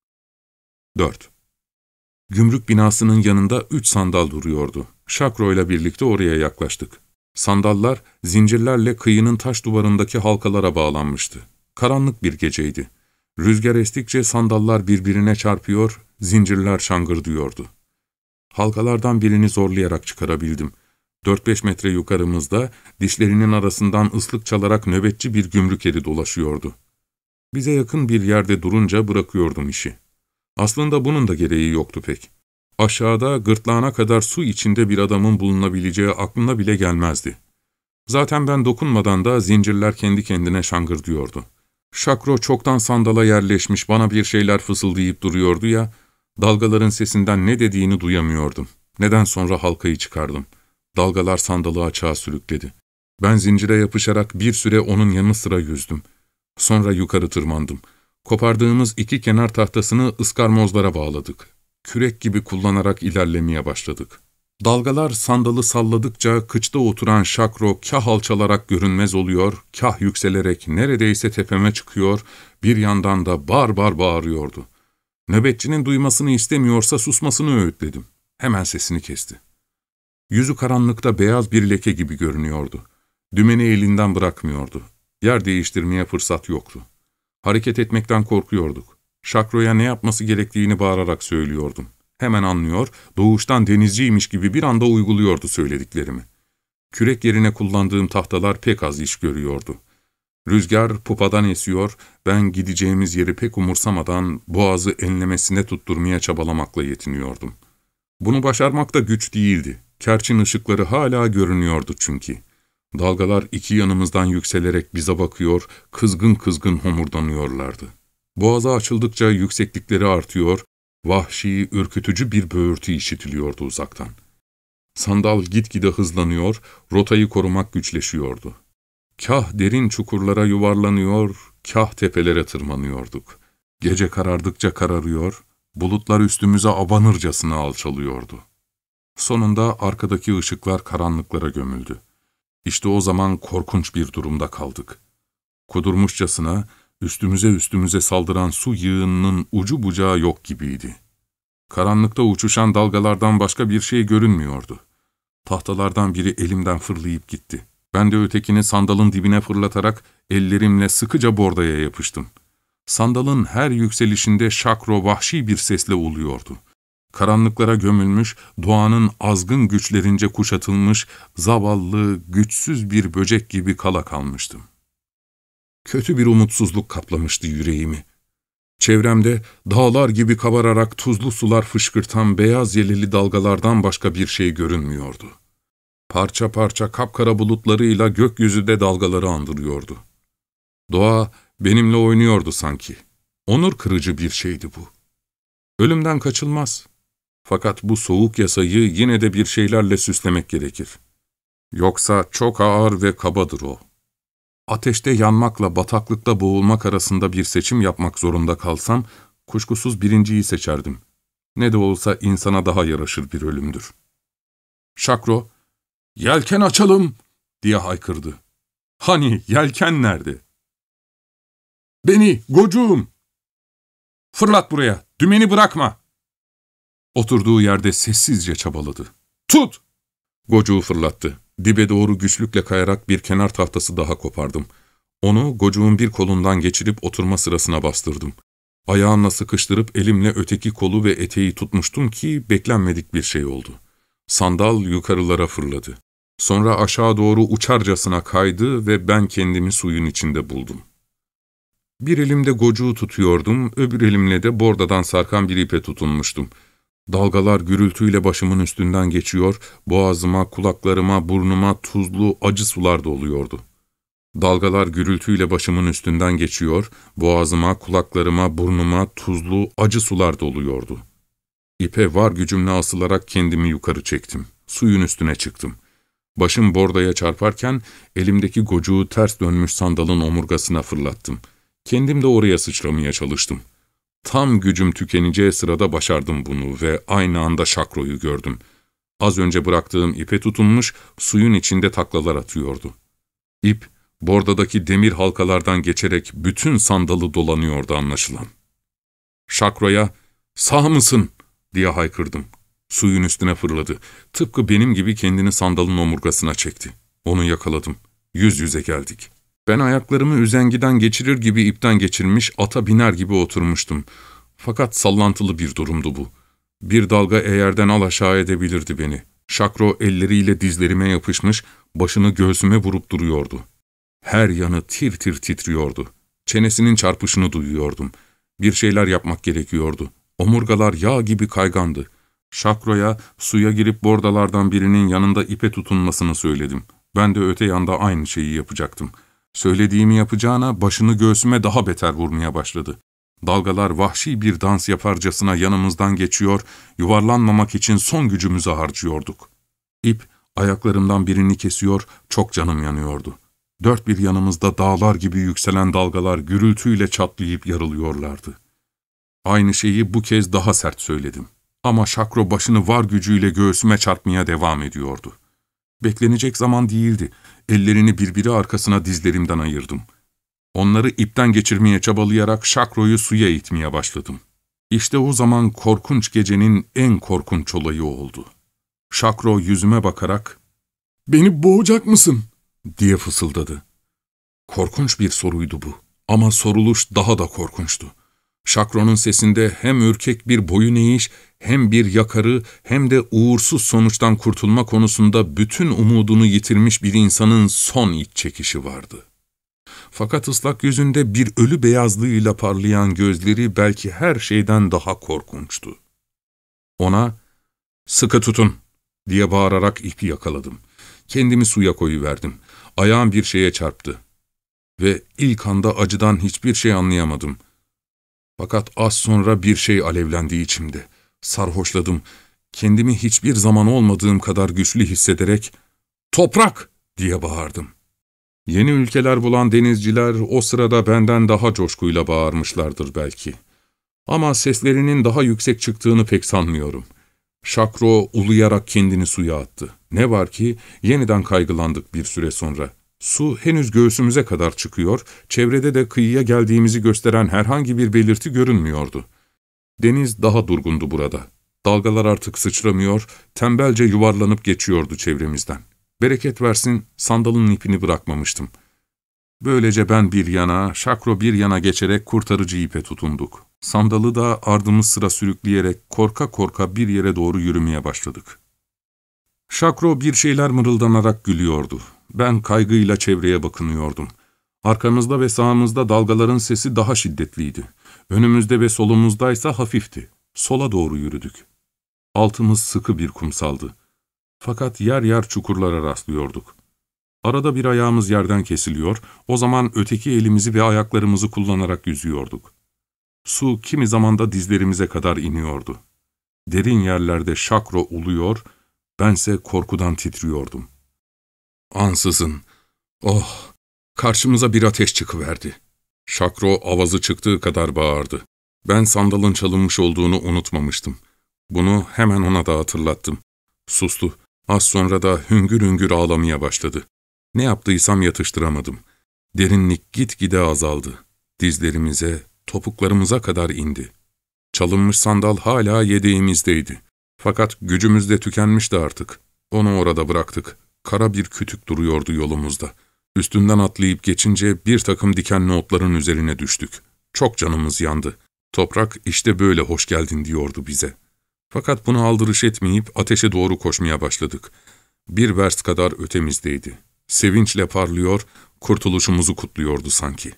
dört. Gümrük binasının yanında üç sandal duruyordu. Şakro'yla birlikte oraya yaklaştık. Sandallar zincirlerle kıyının taş duvarındaki halkalara bağlanmıştı. Karanlık bir geceydi. Rüzgar estikçe sandallar birbirine çarpıyor, zincirler şangırdıyordu. Halkalardan birini zorlayarak çıkarabildim. Dört beş metre yukarımızda dişlerinin arasından ıslık çalarak nöbetçi bir gümrük eri dolaşıyordu. Bize yakın bir yerde durunca bırakıyordum işi. Aslında bunun da gereği yoktu pek. Aşağıda gırtlağına kadar su içinde bir adamın bulunabileceği aklına bile gelmezdi. Zaten ben dokunmadan da zincirler kendi kendine şangırdıyordu. Şakro çoktan sandala yerleşmiş bana bir şeyler fısıldayıp duruyordu ya, dalgaların sesinden ne dediğini duyamıyordum. Neden sonra halkayı çıkardım. Dalgalar sandalı açığa sürükledi. Ben zincire yapışarak bir süre onun yanı sıra yüzdüm. Sonra yukarı tırmandım. Kopardığımız iki kenar tahtasını ıskarmozlara bağladık. Kürek gibi kullanarak ilerlemeye başladık. Dalgalar sandalı salladıkça kıçta oturan Şakro kah alçalarak görünmez oluyor, kah yükselerek neredeyse tepeme çıkıyor, bir yandan da bar bar bağırıyordu. Nöbetçinin duymasını istemiyorsa susmasını öğütledim. Hemen sesini kesti. Yüzü karanlıkta beyaz bir leke gibi görünüyordu. Dümeni elinden bırakmıyordu. Yer değiştirmeye fırsat yoktu. Hareket etmekten korkuyorduk. Şakro'ya ne yapması gerektiğini bağırarak söylüyordum. Hemen anlıyor, doğuştan denizciymiş gibi bir anda uyguluyordu söylediklerimi. Kürek yerine kullandığım tahtalar pek az iş görüyordu. Rüzgar pupadan esiyor, ben gideceğimiz yeri pek umursamadan boğazı enlemesine tutturmaya çabalamakla yetiniyordum. Bunu başarmak da güç değildi. Kerçin ışıkları hala görünüyordu çünkü. Dalgalar iki yanımızdan yükselerek bize bakıyor, kızgın kızgın homurdanıyorlardı. Boğazı açıldıkça yükseklikleri artıyor, vahşi, ürkütücü bir böğürtü işitiliyordu uzaktan. Sandal gitgide hızlanıyor, rotayı korumak güçleşiyordu. Kah derin çukurlara yuvarlanıyor, kah tepelere tırmanıyorduk. Gece karardıkça kararıyor, bulutlar üstümüze abanırcasına alçalıyordu. Sonunda arkadaki ışıklar karanlıklara gömüldü. İşte o zaman korkunç bir durumda kaldık. Kudurmuşçasına üstümüze üstümüze saldıran su yığınının ucu bucağı yok gibiydi. Karanlıkta uçuşan dalgalardan başka bir şey görünmüyordu. Tahtalardan biri elimden fırlayıp gitti. Ben de ötekini sandalın dibine fırlatarak ellerimle sıkıca bordaya yapıştım. Sandalın her yükselişinde şakro vahşi bir sesle uluyordu. Karanlıklara gömülmüş, doğanın azgın güçlerince kuşatılmış, zavallı, güçsüz bir böcek gibi kala kalmıştım. Kötü bir umutsuzluk kaplamıştı yüreğimi. Çevremde dağlar gibi kabararak tuzlu sular fışkırtan beyaz yelili dalgalardan başka bir şey görünmüyordu. Parça parça kapkara bulutlarıyla gökyüzü de dalgaları andırıyordu. Doğa benimle oynuyordu sanki. Onur kırıcı bir şeydi bu. Ölümden kaçılmaz. Fakat bu soğuk yasayı yine de bir şeylerle süslemek gerekir. Yoksa çok ağır ve kabadır o. Ateşte yanmakla bataklıkta boğulmak arasında bir seçim yapmak zorunda kalsam, kuşkusuz birinciyi seçerdim. Ne de olsa insana daha yaraşır bir ölümdür. Şakro, "Yelken açalım!" diye haykırdı. "Hani yelken nerede?" "Beni, gocuğum!" "Fırlat buraya, dümeni bırakma!" Oturduğu yerde sessizce çabaladı. "Tut!" Gocuğu fırlattı. Dibe doğru güçlükle kayarak bir kenar tahtası daha kopardım. Onu gocuğun bir kolundan geçirip oturma sırasına bastırdım. Ayağımla sıkıştırıp elimle öteki kolu ve eteği tutmuştum ki beklenmedik bir şey oldu. Sandal yukarılara fırladı. Sonra aşağı doğru uçarcasına kaydı ve ben kendimi suyun içinde buldum. Bir elimde gocuğu tutuyordum, öbür elimle de bordadan sarkan bir ipe tutunmuştum. Dalgalar gürültüyle başımın üstünden geçiyor, boğazıma, kulaklarıma, burnuma tuzlu, acı sular doluyordu. Dalgalar gürültüyle başımın üstünden geçiyor, boğazıma, kulaklarıma, burnuma tuzlu, acı sular doluyordu. İpe var gücümle asılarak kendimi yukarı çektim. Suyun üstüne çıktım. Başım bordaya çarparken elimdeki gocuğu ters dönmüş sandalın omurgasına fırlattım. Kendim de oraya sıçramaya çalıştım. Tam gücüm tükeneceği sırada başardım bunu ve aynı anda Şakro'yu gördüm. Az önce bıraktığım ipe tutunmuş, suyun içinde taklalar atıyordu. İp, bordadaki demir halkalardan geçerek bütün sandalı dolanıyordu anlaşılan. Şakro'ya, "Sağ mısın?" diye haykırdım. Suyun üstüne fırladı. Tıpkı benim gibi kendini sandalın omurgasına çekti. Onu yakaladım. Yüz yüze geldik. Ben ayaklarımı üzengiden geçirir gibi ipten geçirmiş, ata biner gibi oturmuştum. Fakat sallantılı bir durumdu bu. Bir dalga eğerden al aşağı edebilirdi beni. Şakro elleriyle dizlerime yapışmış, başını göğsüme vurup duruyordu. Her yanı tir tir titriyordu. Çenesinin çarpışını duyuyordum. Bir şeyler yapmak gerekiyordu. Omurgalar yağ gibi kaygandı. Şakro'ya suya girip bordalardan birinin yanında ipe tutunmasını söyledim. Ben de öte yanda aynı şeyi yapacaktım. Söylediğimi yapacağına başını göğsüme daha beter vurmaya başladı. Dalgalar vahşi bir dans yaparcasına yanımızdan geçiyor, yuvarlanmamak için son gücümüzü harcıyorduk. İp ayaklarımdan birini kesiyor, çok canım yanıyordu. Dört bir yanımızda dağlar gibi yükselen dalgalar gürültüyle çatlayıp yarılıyorlardı. Aynı şeyi bu kez daha sert söyledim. Ama Şakro başını var gücüyle göğsüme çarpmaya devam ediyordu. Beklenecek zaman değildi. Ellerini birbiri arkasına dizlerimden ayırdım. Onları ipten geçirmeye çabalayarak Şakro'yu suya itmeye başladım. İşte o zaman korkunç gecenin en korkunç olayı oldu. Şakro yüzüme bakarak, "Beni boğacak mısın?" diye fısıldadı. Korkunç bir soruydu bu ama soruluş daha da korkunçtu. Şakro'nun sesinde hem ürkek bir boyun eğiş, hem bir yakarı, hem de uğursuz sonuçtan kurtulma konusunda bütün umudunu yitirmiş bir insanın son iç çekişi vardı. Fakat ıslak yüzünde bir ölü beyazlığıyla parlayan gözleri belki her şeyden daha korkunçtu. Ona, "Sıkı tutun!" diye bağırarak ipi yakaladım. Kendimi suya koyuverdim. Ayağım bir şeye çarptı. Ve ilk anda acıdan hiçbir şey anlayamadım. Fakat az sonra bir şey alevlendi içimde. Sarhoşladım. Kendimi hiçbir zaman olmadığım kadar güçlü hissederek "Toprak!" diye bağırdım. Yeni ülkeler bulan denizciler o sırada benden daha coşkuyla bağırmışlardır belki. Ama seslerinin daha yüksek çıktığını pek sanmıyorum. Şakro uluyarak kendini suya attı. Ne var ki yeniden kaygılandık bir süre sonra. Su henüz göğsümüze kadar çıkıyor, çevrede de kıyıya geldiğimizi gösteren herhangi bir belirti görünmüyordu. Deniz daha durgundu burada. Dalgalar artık sıçramıyor, tembelce yuvarlanıp geçiyordu çevremizden. Bereket versin, sandalın ipini bırakmamıştım. Böylece ben bir yana, Şakro bir yana geçerek kurtarıcı ipe tutunduk. Sandalı da ardımız sıra sürükleyerek korka korka bir yere doğru yürümeye başladık. Şakro bir şeyler mırıldanarak gülüyordu. Ben kaygıyla çevreye bakınıyordum. Arkamızda ve sağımızda dalgaların sesi daha şiddetliydi. Önümüzde ve solumuzdaysa hafifti. Sola doğru yürüdük. Altımız sıkı bir kumsaldı. Fakat yer yer çukurlara rastlıyorduk. Arada bir ayağımız yerden kesiliyor, o zaman öteki elimizi ve ayaklarımızı kullanarak yüzüyorduk. Su kimi zaman da dizlerimize kadar iniyordu. Derin yerlerde Şakro uluyor, bense korkudan titriyordum. Ansızın, oh, karşımıza bir ateş çıkıverdi. Şakro avazı çıktığı kadar bağırdı. Ben sandalın çalınmış olduğunu unutmamıştım. Bunu hemen ona da hatırlattım. Sustu. Az sonra da hüngür hüngür ağlamaya başladı. Ne yaptıysam yatıştıramadım. Derinlik gitgide azaldı. Dizlerimize, topuklarımıza kadar indi. Çalınmış sandal hala yedeğimizdeydi. Fakat gücümüz de tükenmişti artık. Onu orada bıraktık. Kara bir kütük duruyordu yolumuzda. Üstünden atlayıp geçince bir takım dikenli otların üzerine düştük. Çok canımız yandı. Toprak işte böyle hoş geldin diyordu bize. Fakat buna aldırış etmeyip ateşe doğru koşmaya başladık. Bir vers kadar ötemizdeydi. Sevinçle parlıyor, kurtuluşumuzu kutluyordu sanki.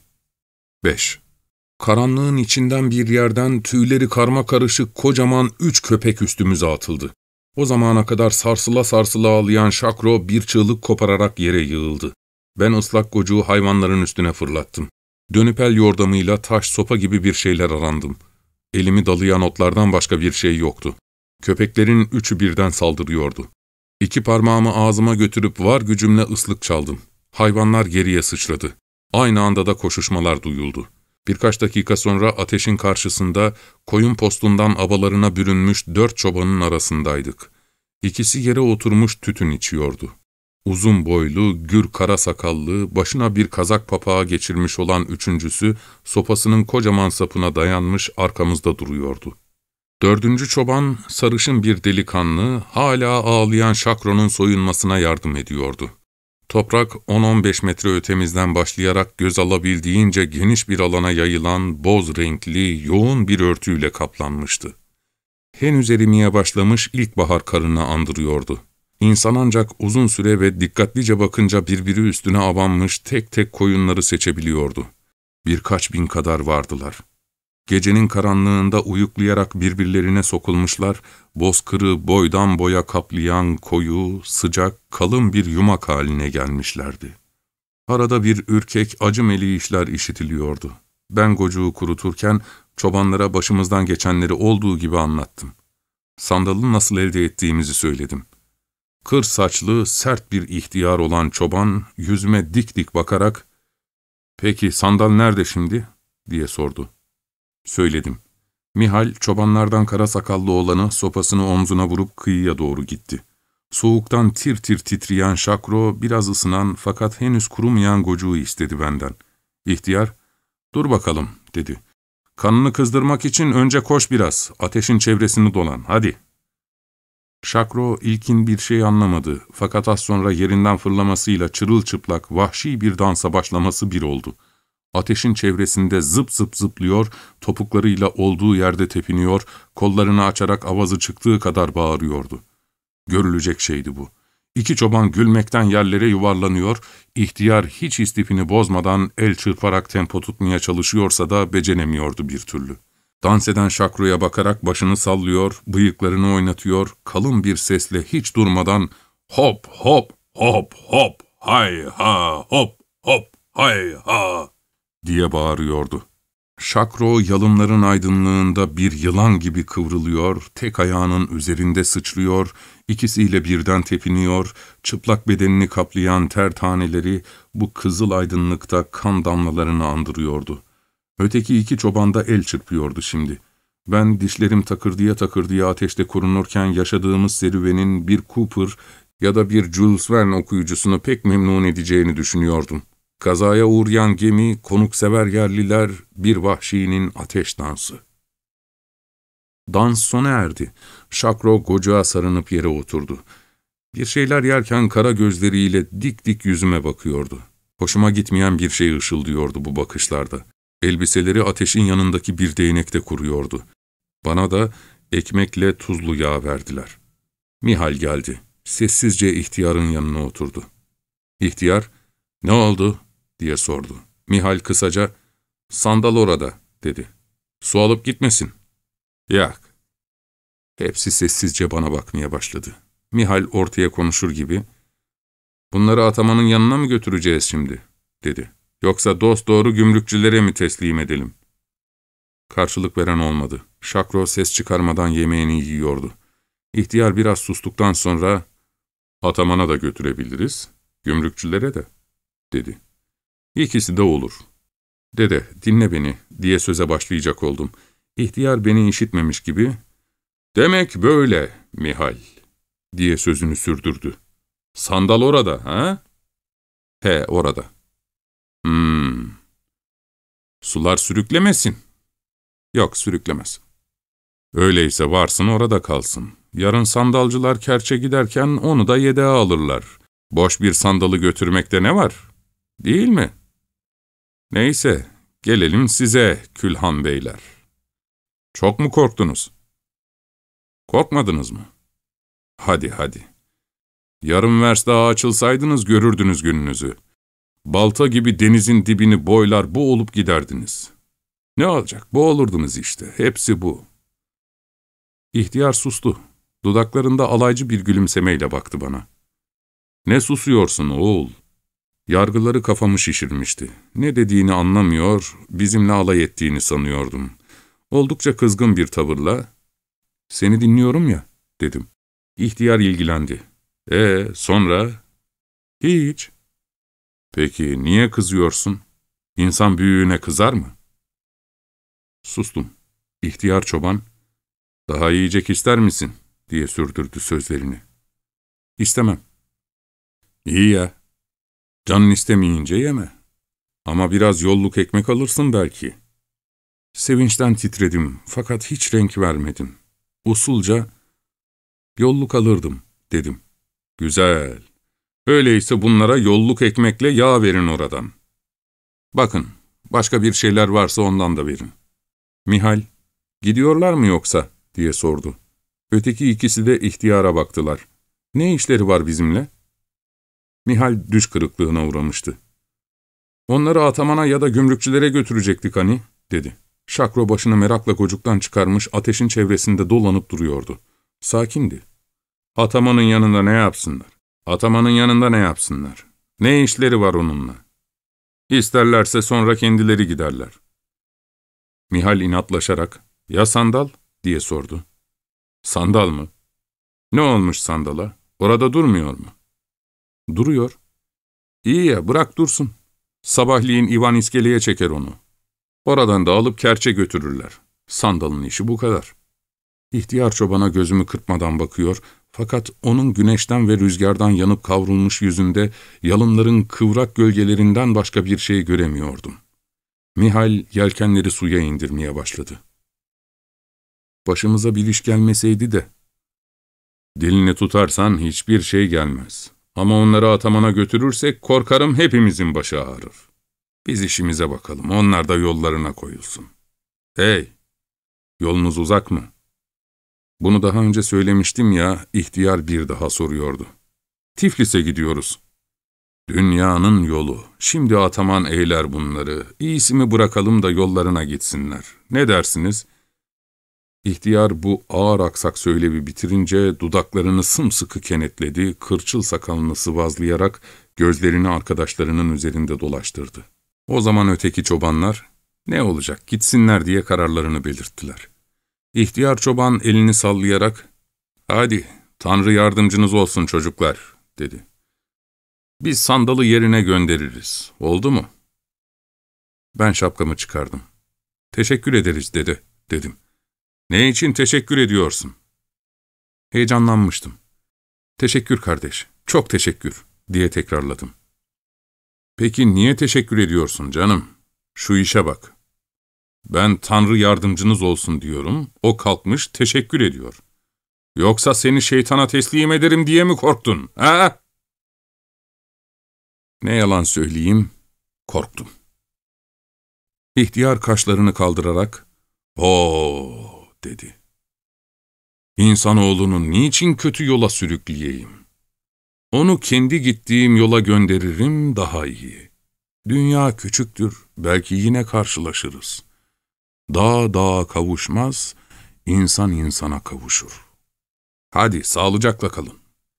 beş. Karanlığın içinden bir yerden tüyleri karma karışık kocaman üç köpek üstümüze atıldı. O zamana kadar sarsıla sarsıla ağlayan Şakro bir çığlık kopararak yere yığıldı. Ben ıslak gocuğu hayvanların üstüne fırlattım. Dönüp el yordamıyla taş sopa gibi bir şeyler arandım. Elimi dalayan otlardan başka bir şey yoktu. Köpeklerin üçü birden saldırıyordu. İki parmağımı ağzıma götürüp var gücümle ıslık çaldım. Hayvanlar geriye sıçradı. Aynı anda da koşuşmalar duyuldu. Birkaç dakika sonra ateşin karşısında koyun postundan abalarına bürünmüş dört çobanın arasındaydık. İkisi yere oturmuş tütün içiyordu. Uzun boylu, gür kara sakallı, başına bir kazak papağı geçirmiş olan üçüncüsü, sopasının kocaman sapına dayanmış arkamızda duruyordu. Dördüncü çoban, sarışın bir delikanlı, hala ağlayan Şakro'nun soyunmasına yardım ediyordu. Toprak on on beş metre ötemizden başlayarak göz alabildiğince geniş bir alana yayılan boz renkli, yoğun bir örtüyle kaplanmıştı. Henüz erimeye başlamış ilkbahar karını andırıyordu. İnsan ancak uzun süre ve dikkatlice bakınca birbiri üstüne abanmış tek tek koyunları seçebiliyordu. Birkaç bin kadar vardılar. Gecenin karanlığında uyuklayarak birbirlerine sokulmuşlar, bozkırı boydan boya kaplayan koyu, sıcak, kalın bir yumak haline gelmişlerdi. Arada bir ürkek, acı melihişler işitiliyordu. Ben gocuğu kuruturken çobanlara başımızdan geçenleri olduğu gibi anlattım. Sandalı nasıl elde ettiğimizi söyledim. Kır saçlı, sert bir ihtiyar olan çoban yüzüme dik dik bakarak "Peki sandal nerede şimdi?" diye sordu. Söyledim. Mihal, çobanlardan kara sakallı olanı sopasını omzuna vurup kıyıya doğru gitti. Soğuktan tir tir titreyen Şakro, biraz ısınan fakat henüz kurumayan gocuğu istedi benden. İhtiyar, "Dur bakalım," dedi. "Kanını kızdırmak için önce koş biraz, ateşin çevresini dolan, hadi." Şakro ilkin bir şey anlamadı fakat az sonra yerinden fırlamasıyla çırılçıplak, vahşi bir dansa başlaması bir oldu. Ateşin çevresinde zıp zıp zıplıyor, topuklarıyla olduğu yerde tepiniyor, kollarını açarak avazı çıktığı kadar bağırıyordu. Görülecek şeydi bu. İki çoban gülmekten yerlere yuvarlanıyor, ihtiyar hiç istifini bozmadan el çırparak tempo tutmaya çalışıyorsa da beceremiyordu bir türlü. Dans eden Şakro'ya bakarak başını sallıyor, bıyıklarını oynatıyor, kalın bir sesle hiç durmadan ''Hop, hop, hop, hop, hay ha, hop, hop, hay ha'' diye bağırıyordu. Şakro yalınların aydınlığında bir yılan gibi kıvrılıyor, tek ayağının üzerinde sıçrıyor, ikisiyle birden tepiniyor, çıplak bedenini kaplayan ter taneleri bu kızıl aydınlıkta kan damlalarını andırıyordu. Öteki iki çoban da el çırpıyordu şimdi. Ben dişlerim takırdıya takırdıya ateşte korunurken yaşadığımız serüvenin bir Cooper ya da bir Jules Verne okuyucusunu pek memnun edeceğini düşünüyordum. Kazaya uğrayan gemi, konuksever yerliler, bir vahşinin ateş dansı. Dans sona erdi. Şakro gocağa sarınıp yere oturdu. Bir şeyler yerken kara gözleriyle dik dik yüzüme bakıyordu. Hoşuma gitmeyen bir şey ışıldıyordu bu bakışlarda. Elbiseleri ateşin yanındaki bir değnekte kuruyordu. Bana da ekmekle tuzlu yağ verdiler. Mihal geldi. Sessizce ihtiyarın yanına oturdu. İhtiyar, ''Ne oldu?'' diye sordu. Mihal kısaca, ''Sandal orada'' dedi. ''Su alıp gitmesin.'' ''Yak.'' Hepsi sessizce bana bakmaya başladı. Mihal ortaya konuşur gibi, ''Bunları atamanın yanına mı götüreceğiz şimdi?'' dedi. ''Yoksa dosdoğru gümrükçülere mi teslim edelim?'' Karşılık veren olmadı. Şakro ses çıkarmadan yemeğini yiyordu. İhtiyar biraz sustuktan sonra, ''Atamana da götürebiliriz, gümrükçülere de.'' dedi. ''İkisi de olur.'' ''Dede, dinle beni.'' diye söze başlayacak oldum. İhtiyar beni işitmemiş gibi, ''Demek böyle, Mihal.'' diye sözünü sürdürdü. ''Sandal orada, ha?'' ''He, orada.'' ''Hmm. Sular sürüklemesin.'' ''Yok, sürüklemez.'' ''Öyleyse varsın orada kalsın. Yarın sandalcılar kerçe giderken onu da yedeğe alırlar. Boş bir sandalı götürmekte ne var? Değil mi? Neyse, gelelim size Külhan beyler. Çok mu korktunuz? Korkmadınız mı? Hadi hadi. Yarım vers daha açılsaydınız görürdünüz gününüzü. Balta gibi denizin dibini boylar bu olup giderdiniz. Ne olacak? Bu olurdunuz işte. Hepsi bu. İhtiyar sustu. Dudaklarında alaycı bir gülümsemeyle baktı bana. Ne susuyorsun oğul? Yargıları kafamı şişirmişti. Ne dediğini anlamıyor, bizimle alay ettiğini sanıyordum. Oldukça kızgın bir tavırla, ''Seni dinliyorum ya.'' dedim. İhtiyar ilgilendi. ''Ee, sonra?'' ''Hiç.'' ''Peki niye kızıyorsun? İnsan büyüğüne kızar mı?'' Sustum. İhtiyar çoban, ''Daha yiyecek ister misin?'' diye sürdürdü sözlerini. ''İstemem.'' ''İyi ya. Canın istemeyince yeme. Ama biraz yolluk ekmek alırsın belki.'' Sevinçten titredim fakat hiç renk vermedim. Usulca, ''Yolluk alırdım.'' dedim. ''Güzel. Öyleyse bunlara yolluk ekmekle yağ verin oradan. Bakın, başka bir şeyler varsa ondan da verin.'' Mihal, ''Gidiyorlar mı yoksa?'' diye sordu. Öteki ikisi de ihtiyara baktılar. ''Ne işleri var bizimle?'' Mihal düş kırıklığına uğramıştı. ''Onları atamana ya da gümrükçülere götürecektik hani?'' dedi. Şakro başını merakla gocuktan çıkarmış, ateşin çevresinde dolanıp duruyordu. Sakindi. ''Atamanın yanında ne yapsınlar? Atamanın yanında ne yapsınlar? Ne işleri var onunla? İsterlerse sonra kendileri giderler.'' Mihal inatlaşarak, ''Ya sandal?'' diye sordu. ''Sandal mı? Ne olmuş sandala? Orada durmuyor mu?'' ''Duruyor.'' ''İyi ya, bırak dursun. Sabahleyin Ivan iskeleye çeker onu. Oradan da alıp kerçe götürürler. Sandalın işi bu kadar.'' İhtiyar çobana gözümü kırpmadan bakıyor, fakat onun güneşten ve rüzgardan yanıp kavrulmuş yüzünde yalınların kıvrak gölgelerinden başka bir şey göremiyordum. Mihal yelkenleri suya indirmeye başladı. ''Başımıza bir iş gelmeseydi de.'' ''Dilini tutarsan hiçbir şey gelmez. Ama onları atamana götürürsek korkarım hepimizin başı ağrır. Biz işimize bakalım, onlar da yollarına koyulsun. Hey, yolunuz uzak mı?'' Bunu daha önce söylemiştim ya, ihtiyar bir daha soruyordu. ''Tiflis'e gidiyoruz.'' ''Dünyanın yolu. Şimdi ataman eyler bunları. İyisi mi bırakalım da yollarına gitsinler. Ne dersiniz? İhtiyar bu ağır aksak söylevi bitirince dudaklarını sımsıkı kenetledi, kırçıl sakalını sıvazlayarak gözlerini arkadaşlarının üzerinde dolaştırdı. O zaman öteki çobanlar, ne olacak gitsinler diye kararlarını belirttiler. İhtiyar çoban elini sallayarak, ''Hadi, Tanrı yardımcınız olsun çocuklar.'' dedi. ''Biz sandalı yerine göndeririz, oldu mu?'' Ben şapkamı çıkardım. ''Teşekkür ederiz dede.'' dedim. ''Ne için teşekkür ediyorsun?'' Heyecanlanmıştım. ''Teşekkür kardeş, çok teşekkür.'' diye tekrarladım. ''Peki niye teşekkür ediyorsun canım? Şu işe bak. Ben Tanrı yardımcınız olsun diyorum, o kalkmış teşekkür ediyor. Yoksa seni şeytana teslim ederim diye mi korktun, ha?'' Ne yalan söyleyeyim, korktum. İhtiyar kaşlarını kaldırarak, ''Oo!'' dedi. ''İnsanoğlunu niçin kötü yola sürükleyeyim? Onu kendi gittiğim yola gönderirim daha iyi. Dünya küçüktür, belki yine karşılaşırız. Dağ dağa kavuşmaz, insan insana kavuşur. Hadi sağlıcakla kalın.''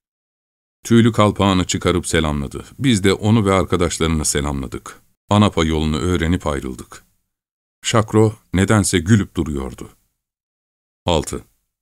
Tüylü kalpağını çıkarıp selamladı. Biz de onu ve arkadaşlarını selamladık. Anapa yolunu öğrenip ayrıldık. Şakro nedense gülüp duruyordu. altı.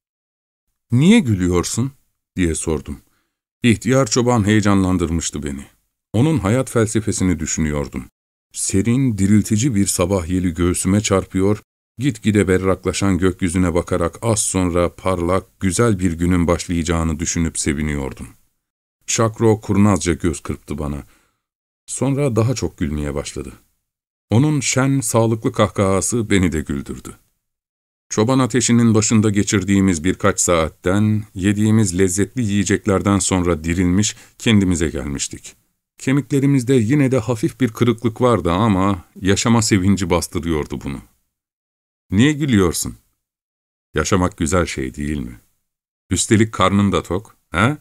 ''Niye gülüyorsun?'' diye sordum. İhtiyar çoban heyecanlandırmıştı beni. Onun hayat felsefesini düşünüyordum. Serin, diriltici bir sabah yeli göğsüme çarpıyor, gitgide berraklaşan gökyüzüne bakarak az sonra parlak, güzel bir günün başlayacağını düşünüp seviniyordum. Şakro kurnazca göz kırptı bana. Sonra daha çok gülmeye başladı. Onun şen, sağlıklı kahkahası beni de güldürdü. Çoban ateşinin başında geçirdiğimiz birkaç saatten, yediğimiz lezzetli yiyeceklerden sonra dirilmiş, kendimize gelmiştik. Kemiklerimizde yine de hafif bir kırıklık vardı ama yaşama sevinci bastırıyordu bunu. ''Niye gülüyorsun? Yaşamak güzel şey değil mi? Üstelik karnın da tok, he?''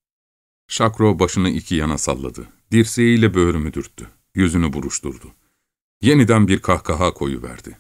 Şakro başını iki yana salladı. Dirseğiyle böğrümü dürttü. Yüzünü buruşturdu. Yeniden bir kahkaha koyuverdi.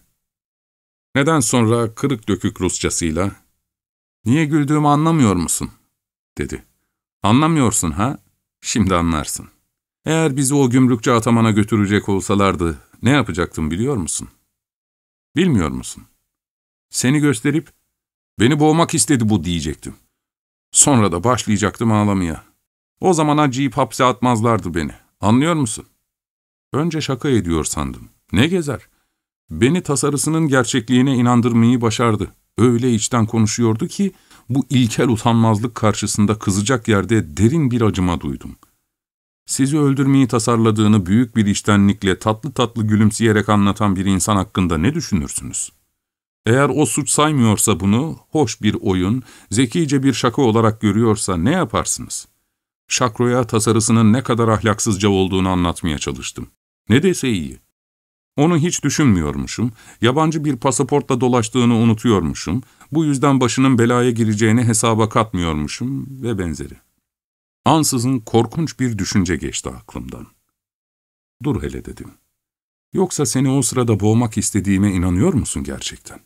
Neden sonra kırık dökük Rusçasıyla, ''Niye güldüğümü anlamıyor musun?'' dedi. ''Anlamıyorsun ha? Şimdi anlarsın. Eğer bizi o gümrükçü atamana götürecek olsalardı ne yapacaktım biliyor musun? Bilmiyor musun? Seni gösterip, ''Beni boğmak istedi bu.'' diyecektim. Sonra da başlayacaktım ağlamaya. O zaman acıyıp hapse atmazlardı beni. Anlıyor musun? Önce şaka ediyor sandım. Ne gezer? Beni tasarısının gerçekliğine inandırmayı başardı. Öyle içten konuşuyordu ki, bu ilkel utanmazlık karşısında kızacak yerde derin bir acıma duydum. Sizi öldürmeyi tasarladığını büyük bir içtenlikle tatlı tatlı gülümseyerek anlatan bir insan hakkında ne düşünürsünüz? Eğer o suç saymıyorsa bunu, hoş bir oyun, zekice bir şaka olarak görüyorsa ne yaparsınız? Şakro'ya tasarısının ne kadar ahlaksızca olduğunu anlatmaya çalıştım. Ne dese iyi. Onu hiç düşünmüyormuşum, yabancı bir pasaportla dolaştığını unutuyormuşum, bu yüzden başının belaya gireceğini hesaba katmıyormuşum ve benzeri. Ansızın korkunç bir düşünce geçti aklımdan. ''Dur hele.'' dedim. ''Yoksa seni o sırada boğmak istediğime inanıyor musun gerçekten?''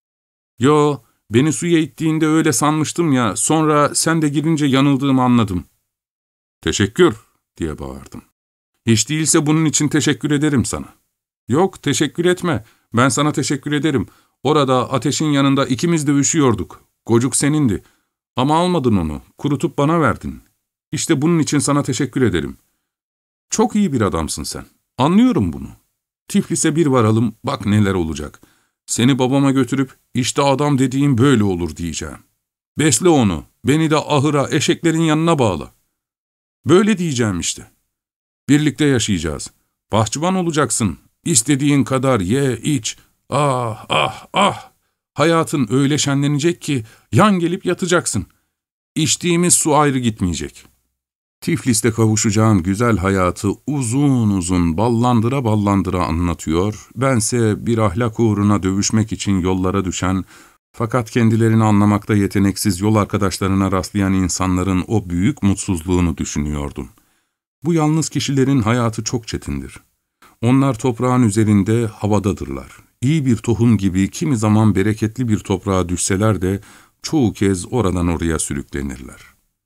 ''Yo, beni suya ittiğinde öyle sanmıştım ya, sonra sen de girince yanıldığımı anladım.'' ''Teşekkür.'' diye bağırdım. ''Hiç değilse bunun için teşekkür ederim sana.'' ''Yok, teşekkür etme. Ben sana teşekkür ederim. Orada ateşin yanında ikimiz de üşüyorduk. Gocuk senindi. Ama almadın onu, kurutup bana verdin. İşte bunun için sana teşekkür ederim. Çok iyi bir adamsın sen. Anlıyorum bunu. Tiflis'e bir varalım, bak neler olacak. Seni babama götürüp, işte adam dediğim böyle olur diyeceğim. Besle onu, beni de ahıra, eşeklerin yanına bağla. Böyle diyeceğim işte. Birlikte yaşayacağız. Bahçıvan olacaksın. İstediğin kadar ye, iç. Ah, ah, ah. Hayatın öyle şenlenecek ki yan gelip yatacaksın. İçtiğimiz su ayrı gitmeyecek. Tiflis'te kavuşacağım güzel hayatı uzun uzun ballandıra ballandıra anlatıyor, bense bir ahlak uğruna dövüşmek için yollara düşen, fakat kendilerini anlamakta yeteneksiz yol arkadaşlarına rastlayan insanların o büyük mutsuzluğunu düşünüyordum. Bu yalnız kişilerin hayatı çok çetindir. Onlar toprağın üzerinde havadadırlar. iyi bir tohum gibi kimi zaman bereketli bir toprağa düşseler de çoğu kez oradan oraya sürüklenirler.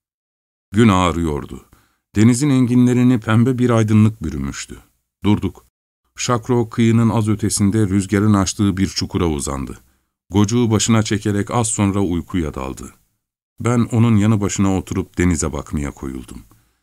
Gün ağarıyordu. Denizin enginlerini pembe bir aydınlık bürümüştü. Durduk. Şakro kıyının az ötesinde rüzgarın açtığı bir çukura uzandı. Gocuğu başına çekerek az sonra uykuya daldı. Ben onun yanı başına oturup denize bakmaya koyuldum.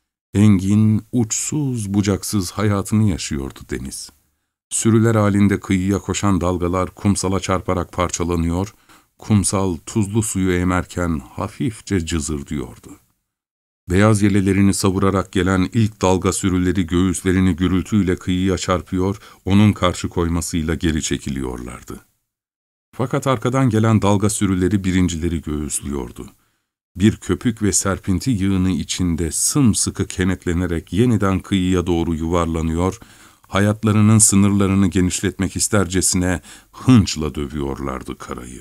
Engin, uçsuz bucaksız hayatını yaşıyordu deniz. Sürüler halinde kıyıya koşan dalgalar kumsala çarparak parçalanıyor, kumsal tuzlu suyu emerken hafifçe cızırdıyordu. Beyaz yelelerini savurarak gelen ilk dalga sürüleri göğüslerini gürültüyle kıyıya çarpıyor, onun karşı koymasıyla geri çekiliyorlardı. Fakat arkadan gelen dalga sürüleri birincileri göğüslüyordu. Bir köpük ve serpinti yığını içinde sımsıkı kenetlenerek yeniden kıyıya doğru yuvarlanıyor, hayatlarının sınırlarını genişletmek istercesine hınçla dövüyorlardı karayı.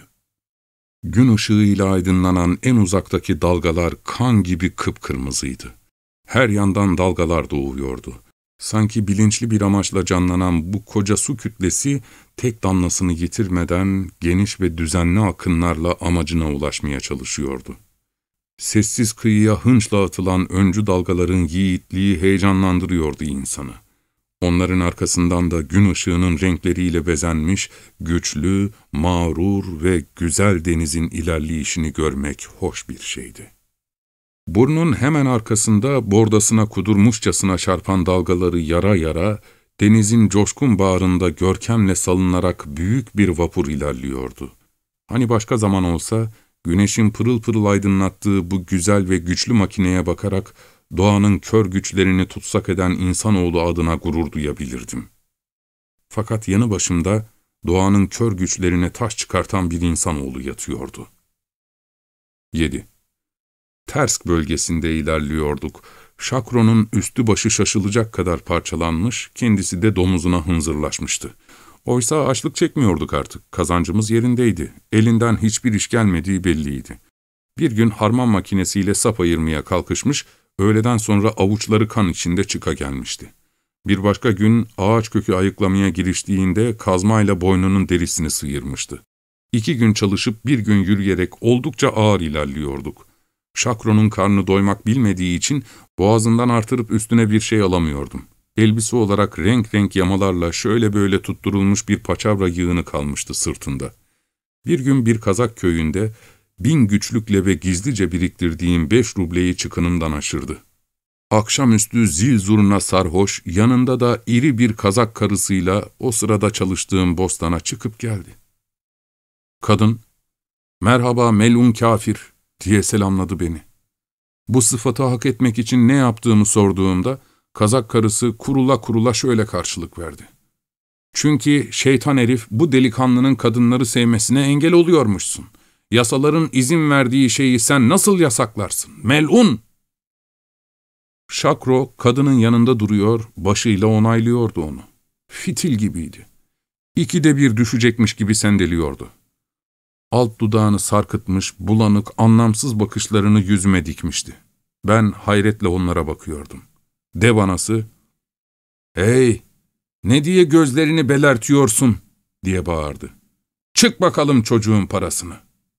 Gün ışığıyla aydınlanan en uzaktaki dalgalar kan gibi kıpkırmızıydı. Her yandan dalgalar doğuyordu. Sanki bilinçli bir amaçla canlanan bu koca su kütlesi tek damlasını yitirmeden geniş ve düzenli akınlarla amacına ulaşmaya çalışıyordu. Sessiz kıyıya hınçla atılan öncü dalgaların yiğitliği heyecanlandırıyordu insanı. Onların arkasından da gün ışığının renkleriyle bezenmiş, güçlü, mağrur ve güzel denizin ilerleyişini görmek hoş bir şeydi. Burnun hemen arkasında bordasına kudurmuşçasına çarpan dalgaları yara yara, denizin coşkun bağrında görkemle salınarak büyük bir vapur ilerliyordu. Hani başka zaman olsa, güneşin pırıl pırıl aydınlattığı bu güzel ve güçlü makineye bakarak, doğanın kör güçlerini tutsak eden insanoğlu adına gurur duyabilirdim. Fakat yanı başımda doğanın kör güçlerine taş çıkartan bir insanoğlu yatıyordu. yedi. Tersk bölgesinde ilerliyorduk. Şakro'nun üstü başı şaşılacak kadar parçalanmış, kendisi de domuzuna hınzırlaşmıştı. Oysa açlık çekmiyorduk artık, kazancımız yerindeydi, elinden hiçbir iş gelmediği belliydi. Bir gün harman makinesiyle sap ayırmaya kalkışmış, öğleden sonra avuçları kan içinde çıka gelmişti. Bir başka gün ağaç kökü ayıklamaya giriştiğinde kazmayla boynunun derisini sıyırmıştı. İki gün çalışıp bir gün yürüyerek oldukça ağır ilerliyorduk. Şakro'nun karnı doymak bilmediği için boğazından artırıp üstüne bir şey alamıyordum. Elbise olarak renk renk yamalarla şöyle böyle tutturulmuş bir paçavra yığını kalmıştı sırtında. Bir gün bir Kazak köyünde bin güçlükle ve gizlice biriktirdiğim beş rubleyi çıkınımdan aşırdı. Akşamüstü zil zurna sarhoş, yanında da iri bir Kazak karısıyla o sırada çalıştığım bostana çıkıp geldi. Kadın, "Merhaba melun kafir," diye selamladı beni. Bu sıfatı hak etmek için ne yaptığımı sorduğumda, Kazak karısı kurula kurula şöyle karşılık verdi. "Çünkü şeytan herif bu delikanlının kadınları sevmesine engel oluyormuşsun. Yasaların izin verdiği şeyi sen nasıl yasaklarsın? Melun!" Şakro kadının yanında duruyor, başıyla onaylıyordu onu. Fitil gibiydi. İkide bir düşecekmiş gibi sendeliyordu. Alt dudağını sarkıtmış, bulanık, anlamsız bakışlarını yüzüme dikmişti. Ben hayretle onlara bakıyordum. Dev anası, "Hey, ne diye gözlerini belertiyorsun?" diye bağırdı. "Çık bakalım çocuğun parasını."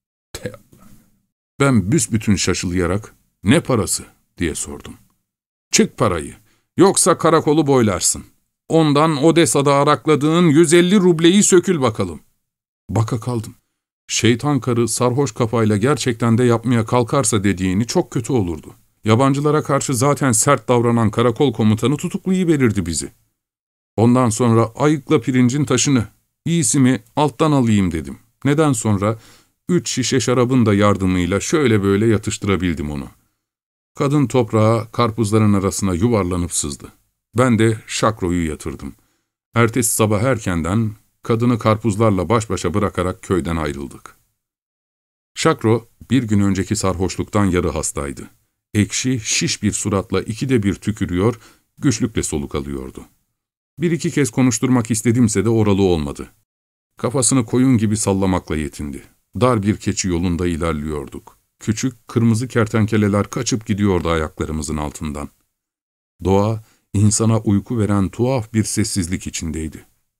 Ben büsbütün şaşılayarak, "Ne parası?" diye sordum. "Çık parayı, yoksa karakolu boylarsın. Ondan Odessa'da arakladığın yüz elli rubleyi sökül bakalım." Baka kaldım. Şeytan karı sarhoş kafayla gerçekten de yapmaya kalkarsa dediğini çok kötü olurdu. Yabancılara karşı zaten sert davranan karakol komutanı tutuklayıverirdi bizi. Ondan sonra ayıkla pirincin taşını, iyisi mi alttan alayım dedim. Neden sonra üç şişe şarabın da yardımıyla şöyle böyle yatıştırabildim onu. Kadın toprağa, karpuzların arasına yuvarlanıp sızdı. Ben de Şakro'yu yatırdım. Ertesi sabah erkenden kadını karpuzlarla baş başa bırakarak köyden ayrıldık. Şakro bir gün önceki sarhoşluktan yarı hastaydı. Ekşi, şiş bir suratla ikide bir tükürüyor, güçlükle soluk alıyordu. Bir iki kez konuşturmak istedimse de oralı olmadı. Kafasını koyun gibi sallamakla yetindi. Dar bir keçi yolunda ilerliyorduk. Küçük, kırmızı kertenkeleler kaçıp gidiyordu ayaklarımızın altından. Doğa, insana uyku veren tuhaf bir sessizlik içindeydi.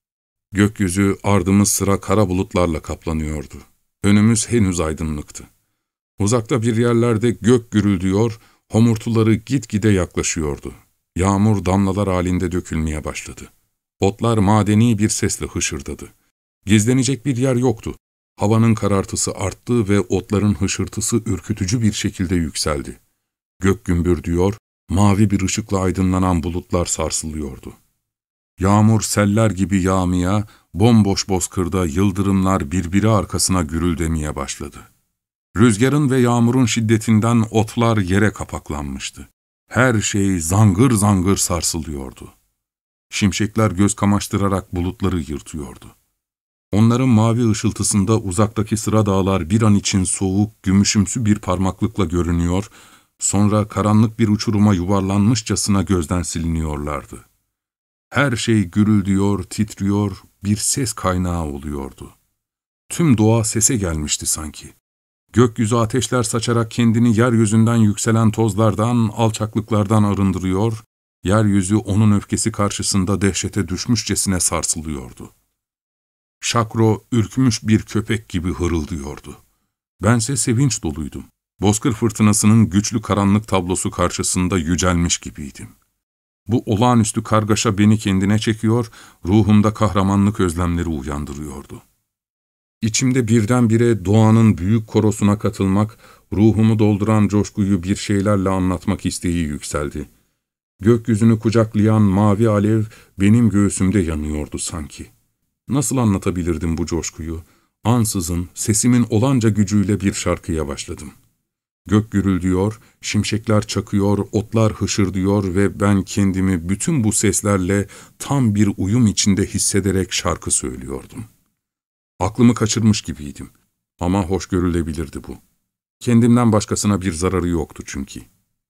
Gökyüzü ardımız sıra kara bulutlarla kaplanıyordu. Önümüz henüz aydınlıktı. Uzakta bir yerlerde gök gürüldüyor, homurtuları gitgide yaklaşıyordu. Yağmur damlalar halinde dökülmeye başladı. Otlar madeni bir sesle hışırdadı. Gizlenecek bir yer yoktu. Havanın karartısı arttı ve otların hışırtısı ürkütücü bir şekilde yükseldi. Gök gümbürdüyor, mavi bir ışıkla aydınlanan bulutlar sarsılıyordu. Yağmur seller gibi yağmaya, bomboş bozkırda yıldırımlar birbiri arkasına gürüldemeye başladı. Rüzgarın ve yağmurun şiddetinden otlar yere kapaklanmıştı. Her şey zangır zangır sarsılıyordu. Şimşekler göz kamaştırarak bulutları yırtıyordu. Onların mavi ışıltısında uzaktaki sıra dağlar bir an için soğuk, gümüşümsü bir parmaklıkla görünüyor, sonra karanlık bir uçuruma yuvarlanmışçasına gözden siliniyorlardı. Her şey gürüldüyor, titriyor, bir ses kaynağı oluyordu. Tüm doğa sese gelmişti sanki. Gökyüzü ateşler saçarak kendini yeryüzünden yükselen tozlardan, alçaklıklardan arındırıyor, yeryüzü onun öfkesi karşısında dehşete düşmüşçesine sarsılıyordu. Şakro ürkmüş bir köpek gibi hırıldıyordu. Bense sevinç doluydum. Bozkır fırtınasının güçlü karanlık tablosu karşısında yücelmiş gibiydim. Bu olağanüstü kargaşa beni kendine çekiyor, ruhumda kahramanlık özlemleri uyandırıyordu. İçimde birdenbire doğanın büyük korosuna katılmak, ruhumu dolduran coşkuyu bir şeylerle anlatmak isteği yükseldi. Gökyüzünü kucaklayan mavi alev benim göğsümde yanıyordu sanki. Nasıl anlatabilirdim bu coşkuyu? Ansızın sesimin olanca gücüyle bir şarkıya başladım. Gök gürüldüyor, şimşekler çakıyor, otlar hışırdıyor ve ben kendimi bütün bu seslerle tam bir uyum içinde hissederek şarkı söylüyordum. Aklımı kaçırmış gibiydim. Ama hoş görülebilirdi bu. Kendimden başkasına bir zararı yoktu çünkü.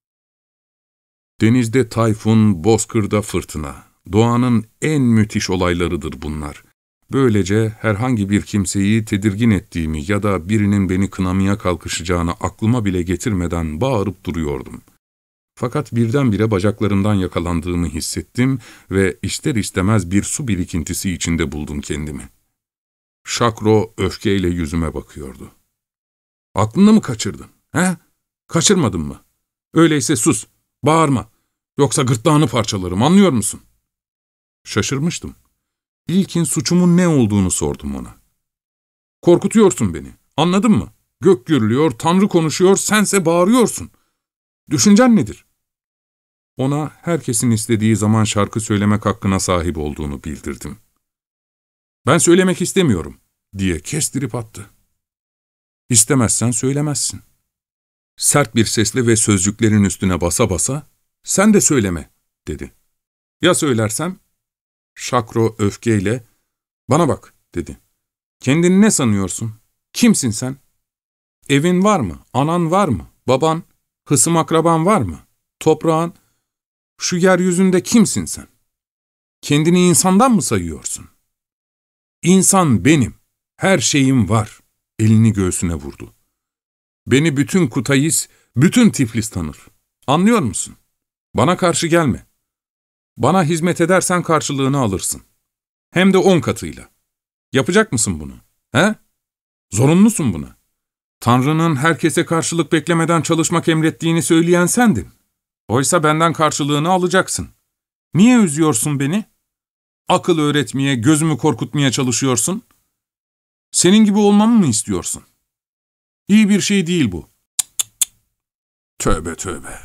Denizde tayfun, bozkırda fırtına. Doğanın en müthiş olaylarıdır bunlar. Böylece herhangi bir kimseyi tedirgin ettiğimi ya da birinin beni kınamaya kalkışacağını aklıma bile getirmeden bağırıp duruyordum. Fakat birdenbire bacaklarımdan yakalandığımı hissettim ve ister istemez bir su birikintisi içinde buldum kendimi. Şakro öfkeyle yüzüme bakıyordu. ''Aklını mı kaçırdın, he? Kaçırmadın mı? Öyleyse sus, bağırma. Yoksa gırtlağını parçalarım, anlıyor musun?'' Şaşırmıştım. İlkin suçumun ne olduğunu sordum ona. ''Korkutuyorsun beni, anladın mı? Gök gürlüyor, Tanrı konuşuyor, sense bağırıyorsun. Düşüncen nedir?'' Ona herkesin istediği zaman şarkı söylemek hakkına sahip olduğunu bildirdim. ''Ben söylemek istemiyorum.'' diye kestirip attı. ''İstemezsen söylemezsin.'' Sert bir sesle ve sözcüklerin üstüne basa basa, ''Sen de söyleme.'' dedi. ''Ya söylersem?'' Şakro öfkeyle, ''Bana bak.'' dedi. ''Kendini ne sanıyorsun? Kimsin sen? Evin var mı? Anan var mı? Baban? Hısım akraban var mı? Toprağın? Şu yeryüzünde kimsin sen? Kendini insandan mı sayıyorsun? İnsan benim. Her şeyim var.'' Elini göğsüne vurdu. ''Beni bütün Kutayis, bütün Tiflis tanır. Anlıyor musun? Bana karşı gelme. Bana hizmet edersen karşılığını alırsın. Hem de on katıyla. Yapacak mısın bunu? He? Zorunlusun buna. Tanrı'nın herkese karşılık beklemeden çalışmak emrettiğini söyleyen sendin. Oysa benden karşılığını alacaksın. Niye üzüyorsun beni? Akıl öğretmeye, gözümü korkutmaya çalışıyorsun. Senin gibi olmamı mı istiyorsun? İyi bir şey değil bu. Cık cık cık. Tövbe tövbe.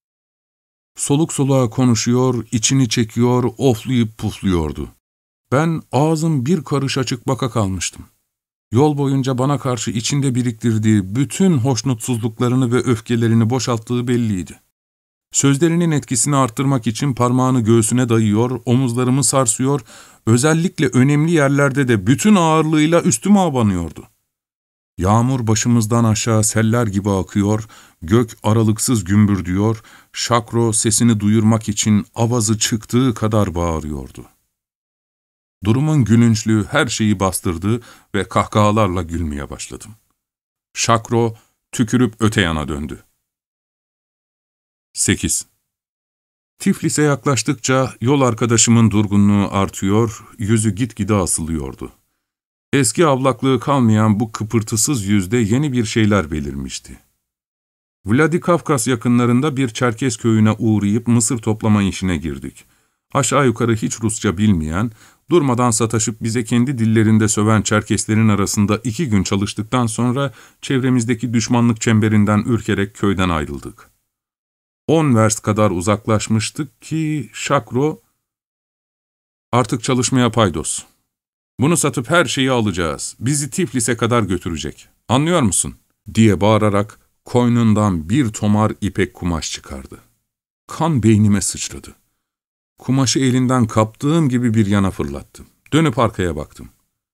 Soluk soluğa konuşuyor, içini çekiyor, oflayıp pufluyordu. Ben ağzım bir karış açık baka kalmıştım. Yol boyunca bana karşı içinde biriktirdiği bütün hoşnutsuzluklarını ve öfkelerini boşalttığı belliydi. Sözlerinin etkisini arttırmak için parmağını göğsüne dayıyor, omuzlarımı sarsıyor, özellikle önemli yerlerde de bütün ağırlığıyla üstüme abanıyordu. Yağmur başımızdan aşağı seller gibi akıyor, gök aralıksız gümbürdüyor, Şakro sesini duyurmak için avazı çıktığı kadar bağırıyordu. Durumun gülünçlüğü her şeyi bastırdı ve kahkahalarla gülmeye başladım. Şakro tükürüp öte yana döndü. sekiz Tiflis'e yaklaştıkça yol arkadaşımın durgunluğu artıyor, yüzü gitgide asılıyordu. Eski avlaklığı kalmayan bu kıpırtısız yüzde yeni bir şeyler belirmişti. Vladikavkaz yakınlarında bir Çerkes köyüne uğrayıp mısır toplama işine girdik. Aşağı yukarı hiç Rusça bilmeyen, durmadan sataşıp bize kendi dillerinde söven Çerkeslerin arasında iki gün çalıştıktan sonra çevremizdeki düşmanlık çemberinden ürkerek köyden ayrıldık. On verst kadar uzaklaşmıştık ki Şakro, "Artık çalışmaya paydos. Bunu satıp her şeyi alacağız. Bizi Tiflis'e kadar götürecek. Anlıyor musun?" diye bağırarak koynundan bir tomar ipek kumaş çıkardı. Kan beynime sıçradı. Kumaşı elinden kaptığım gibi bir yana fırlattım. Dönüp arkaya baktım.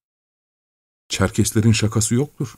Çerkeslerin şakası yoktur.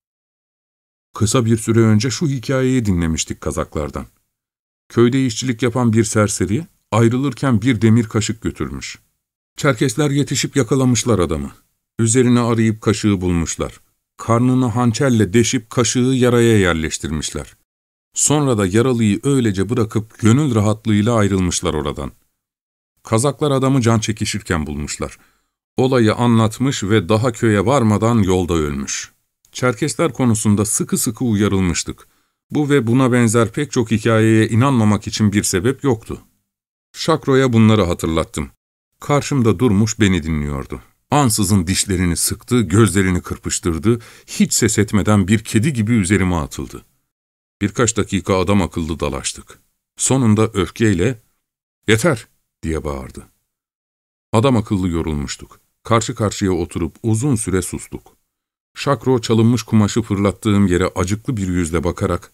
Kısa bir süre önce şu hikayeyi dinlemiştik Kazaklardan. Köyde işçilik yapan bir serseri ayrılırken bir demir kaşık götürmüş. Çerkesler yetişip yakalamışlar adamı. Üzerine arayıp kaşığı bulmuşlar. Karnını hançerle deşip kaşığı yaraya yerleştirmişler. Sonra da yaralıyı öylece bırakıp gönül rahatlığıyla ayrılmışlar oradan. Kazaklar adamı can çekişirken bulmuşlar. Olayı anlatmış ve daha köye varmadan yolda ölmüş. Çerkesler konusunda sıkı sıkı uyarılmıştık. Bu ve buna benzer pek çok hikayeye inanmamak için bir sebep yoktu. Şakro'ya bunları hatırlattım. Karşımda durmuş beni dinliyordu. Ansızın dişlerini sıktı, gözlerini kırpıştırdı, hiç ses etmeden bir kedi gibi üzerime atıldı. Birkaç dakika adam akıllı dalaştık. Sonunda öfkeyle, "Yeter!" diye bağırdı. Adam akıllı yorulmuştuk. Karşı karşıya oturup uzun süre sustuk. Şakro çalınmış kumaşı fırlattığım yere acıklı bir yüzle bakarak,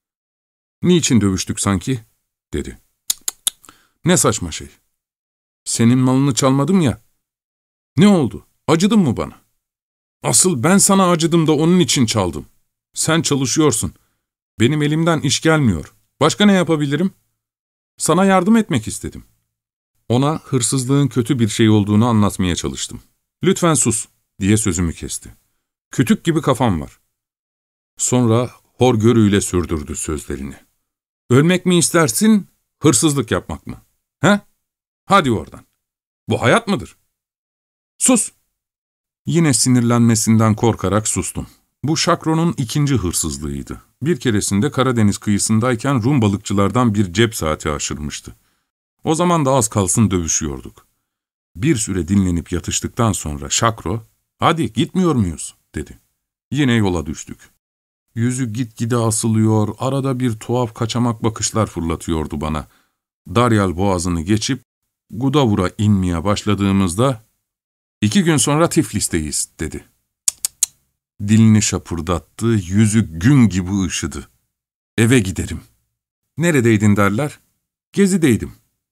"Niçin dövüştük sanki?" dedi. "Cık cık cık. Ne saçma şey. Senin malını çalmadım ya. Ne oldu? Acıdın mı bana? Asıl ben sana acıdım da onun için çaldım. Sen çalışıyorsun. Benim elimden iş gelmiyor. Başka ne yapabilirim? Sana yardım etmek istedim." Ona hırsızlığın kötü bir şey olduğunu anlatmaya çalıştım. "Lütfen sus," diye sözümü kesti. "Kütük gibi kafam var." Sonra horgörüyle sürdürdü sözlerini. "Ölmek mi istersin, hırsızlık yapmak mı? He? Hadi oradan. Bu hayat mıdır? Sus!" Yine sinirlenmesinden korkarak sustum. Bu Şakro'nun ikinci hırsızlığıydı. Bir keresinde Karadeniz kıyısındayken Rum balıkçılardan bir cep saati aşırmıştı. O zaman da az kalsın dövüşüyorduk. Bir süre dinlenip yatıştıktan sonra Şakro, "Hadi gitmiyor muyuz?" dedi. Yine yola düştük. Yüzü gitgide asılıyor, arada bir tuhaf kaçamak bakışlar fırlatıyordu bana. Daryal boğazını geçip Gudavur'a inmeye başladığımızda, "İki gün sonra Tiflis'teyiz," dedi. Cık cık cık. Dilini şapırdattı, yüzü gün gibi ışıdı. "Eve giderim." "Neredeydin?" derler. "Gezideydim."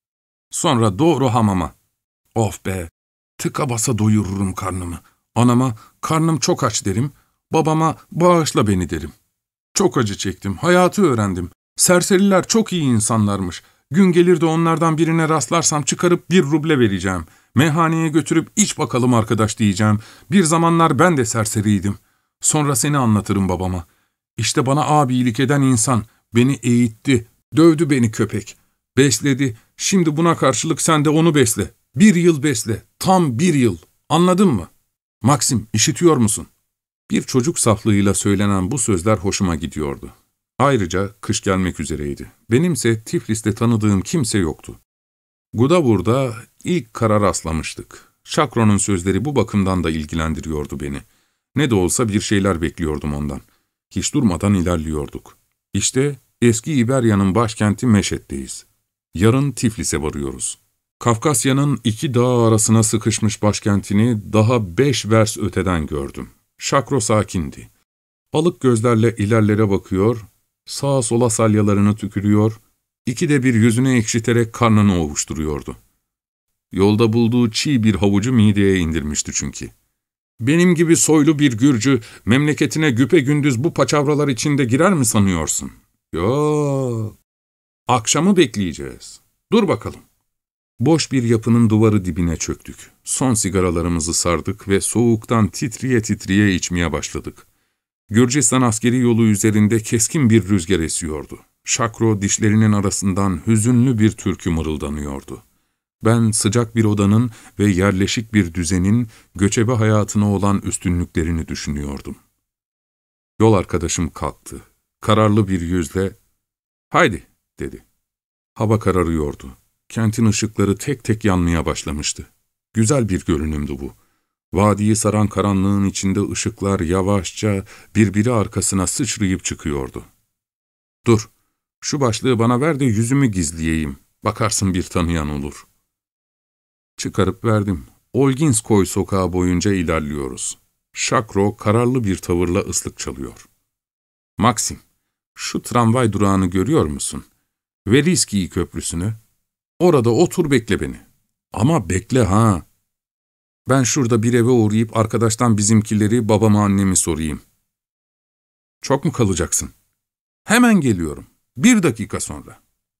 "Sonra doğru hamama." "Of be, tıka basa doyururum karnımı. Anama, karnım çok aç derim, babama bağışla beni derim. Çok acı çektim, hayatı öğrendim. Serseriler çok iyi insanlarmış. Gün gelir de onlardan birine rastlarsam çıkarıp bir ruble vereceğim. Meyhaneye götürüp iç bakalım arkadaş diyeceğim. Bir zamanlar ben de serseriydim. Sonra seni anlatırım babama. İşte bana abilik eden insan, beni eğitti, dövdü beni köpek. Besledi, şimdi buna karşılık sen de onu besle. Bir yıl besle, tam bir yıl. Anladın mı? Maxim, işitiyor musun?" Bir çocuk saflığıyla söylenen bu sözler hoşuma gidiyordu. Ayrıca kış gelmek üzereydi. Benimse Tiflis'te tanıdığım kimse yoktu. Gudavur'da ilk kara rastlamıştık. Şakro'nun sözleri bu bakımdan da ilgilendiriyordu beni. Ne de olsa bir şeyler bekliyordum ondan. Hiç durmadan ilerliyorduk. İşte eski İberya'nın başkenti Meşet'teyiz. Yarın Tiflis'e varıyoruz. Kafkasya'nın iki dağ arasına sıkışmış başkentini daha beş vers öteden gördüm. Şakro sakindi. Balık gözlerle ilerlere bakıyor, sağa sola salyalarını tükürüyor, ikide bir yüzünü ekşiterek karnını ovuşturuyordu. Yolda bulduğu çiğ bir havucu mideye indirmişti çünkü. "Benim gibi soylu bir Gürcü, memleketine güpegündüz bu paçavralar içinde girer mi sanıyorsun? Yok. Akşamı bekleyeceğiz. Dur bakalım." Boş bir yapının duvarı dibine çöktük. Son sigaralarımızı sardık ve soğuktan titriye titriye içmeye başladık. Gürcistan askeri yolu üzerinde keskin bir rüzgar esiyordu. Şakro dişlerinin arasından hüzünlü bir türkü mırıldanıyordu. Ben sıcak bir odanın ve yerleşik bir düzenin göçebe hayatına olan üstünlüklerini düşünüyordum. Yol arkadaşım kalktı. Kararlı bir yüzle, "Haydi," dedi. Hava kararıyordu. Kentin ışıkları tek tek yanmaya başlamıştı. Güzel bir görünümdü bu. Vadiyi saran karanlığın içinde ışıklar yavaşça birbiri arkasına sıçrayıp çıkıyordu. "Dur, şu başlığı bana ver de yüzümü gizleyeyim. Bakarsın bir tanıyan olur." Çıkarıp verdim. Olginskoy sokağı boyunca ilerliyoruz. Şakro kararlı bir tavırla ıslık çalıyor. "Maxim, şu tramvay durağını görüyor musun? Veriskiy köprüsünü. Orada otur bekle beni. Ama bekle ha. Ben şurada bir eve uğrayıp arkadaştan bizimkileri, babama annemi sorayım." "Çok mu kalacaksın?" "Hemen geliyorum. Bir dakika sonra."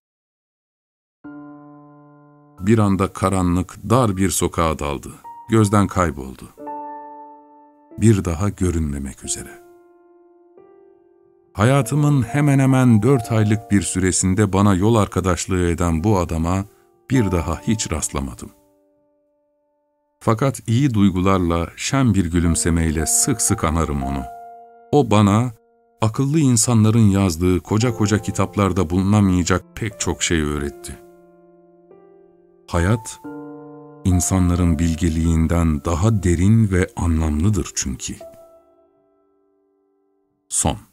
Bir anda karanlık, dar bir sokağa daldı. Gözden kayboldu. Bir daha görünmemek üzere. Hayatımın hemen hemen dört aylık bir süresinde bana yol arkadaşlığı eden bu adama bir daha hiç rastlamadım. Fakat iyi duygularla, şen bir gülümsemeyle sık sık anarım onu. O bana, akıllı insanların yazdığı koca koca kitaplarda bulunamayacak pek çok şey öğretti. Hayat, insanların bilgeliğinden daha derin ve anlamlıdır çünkü. Son.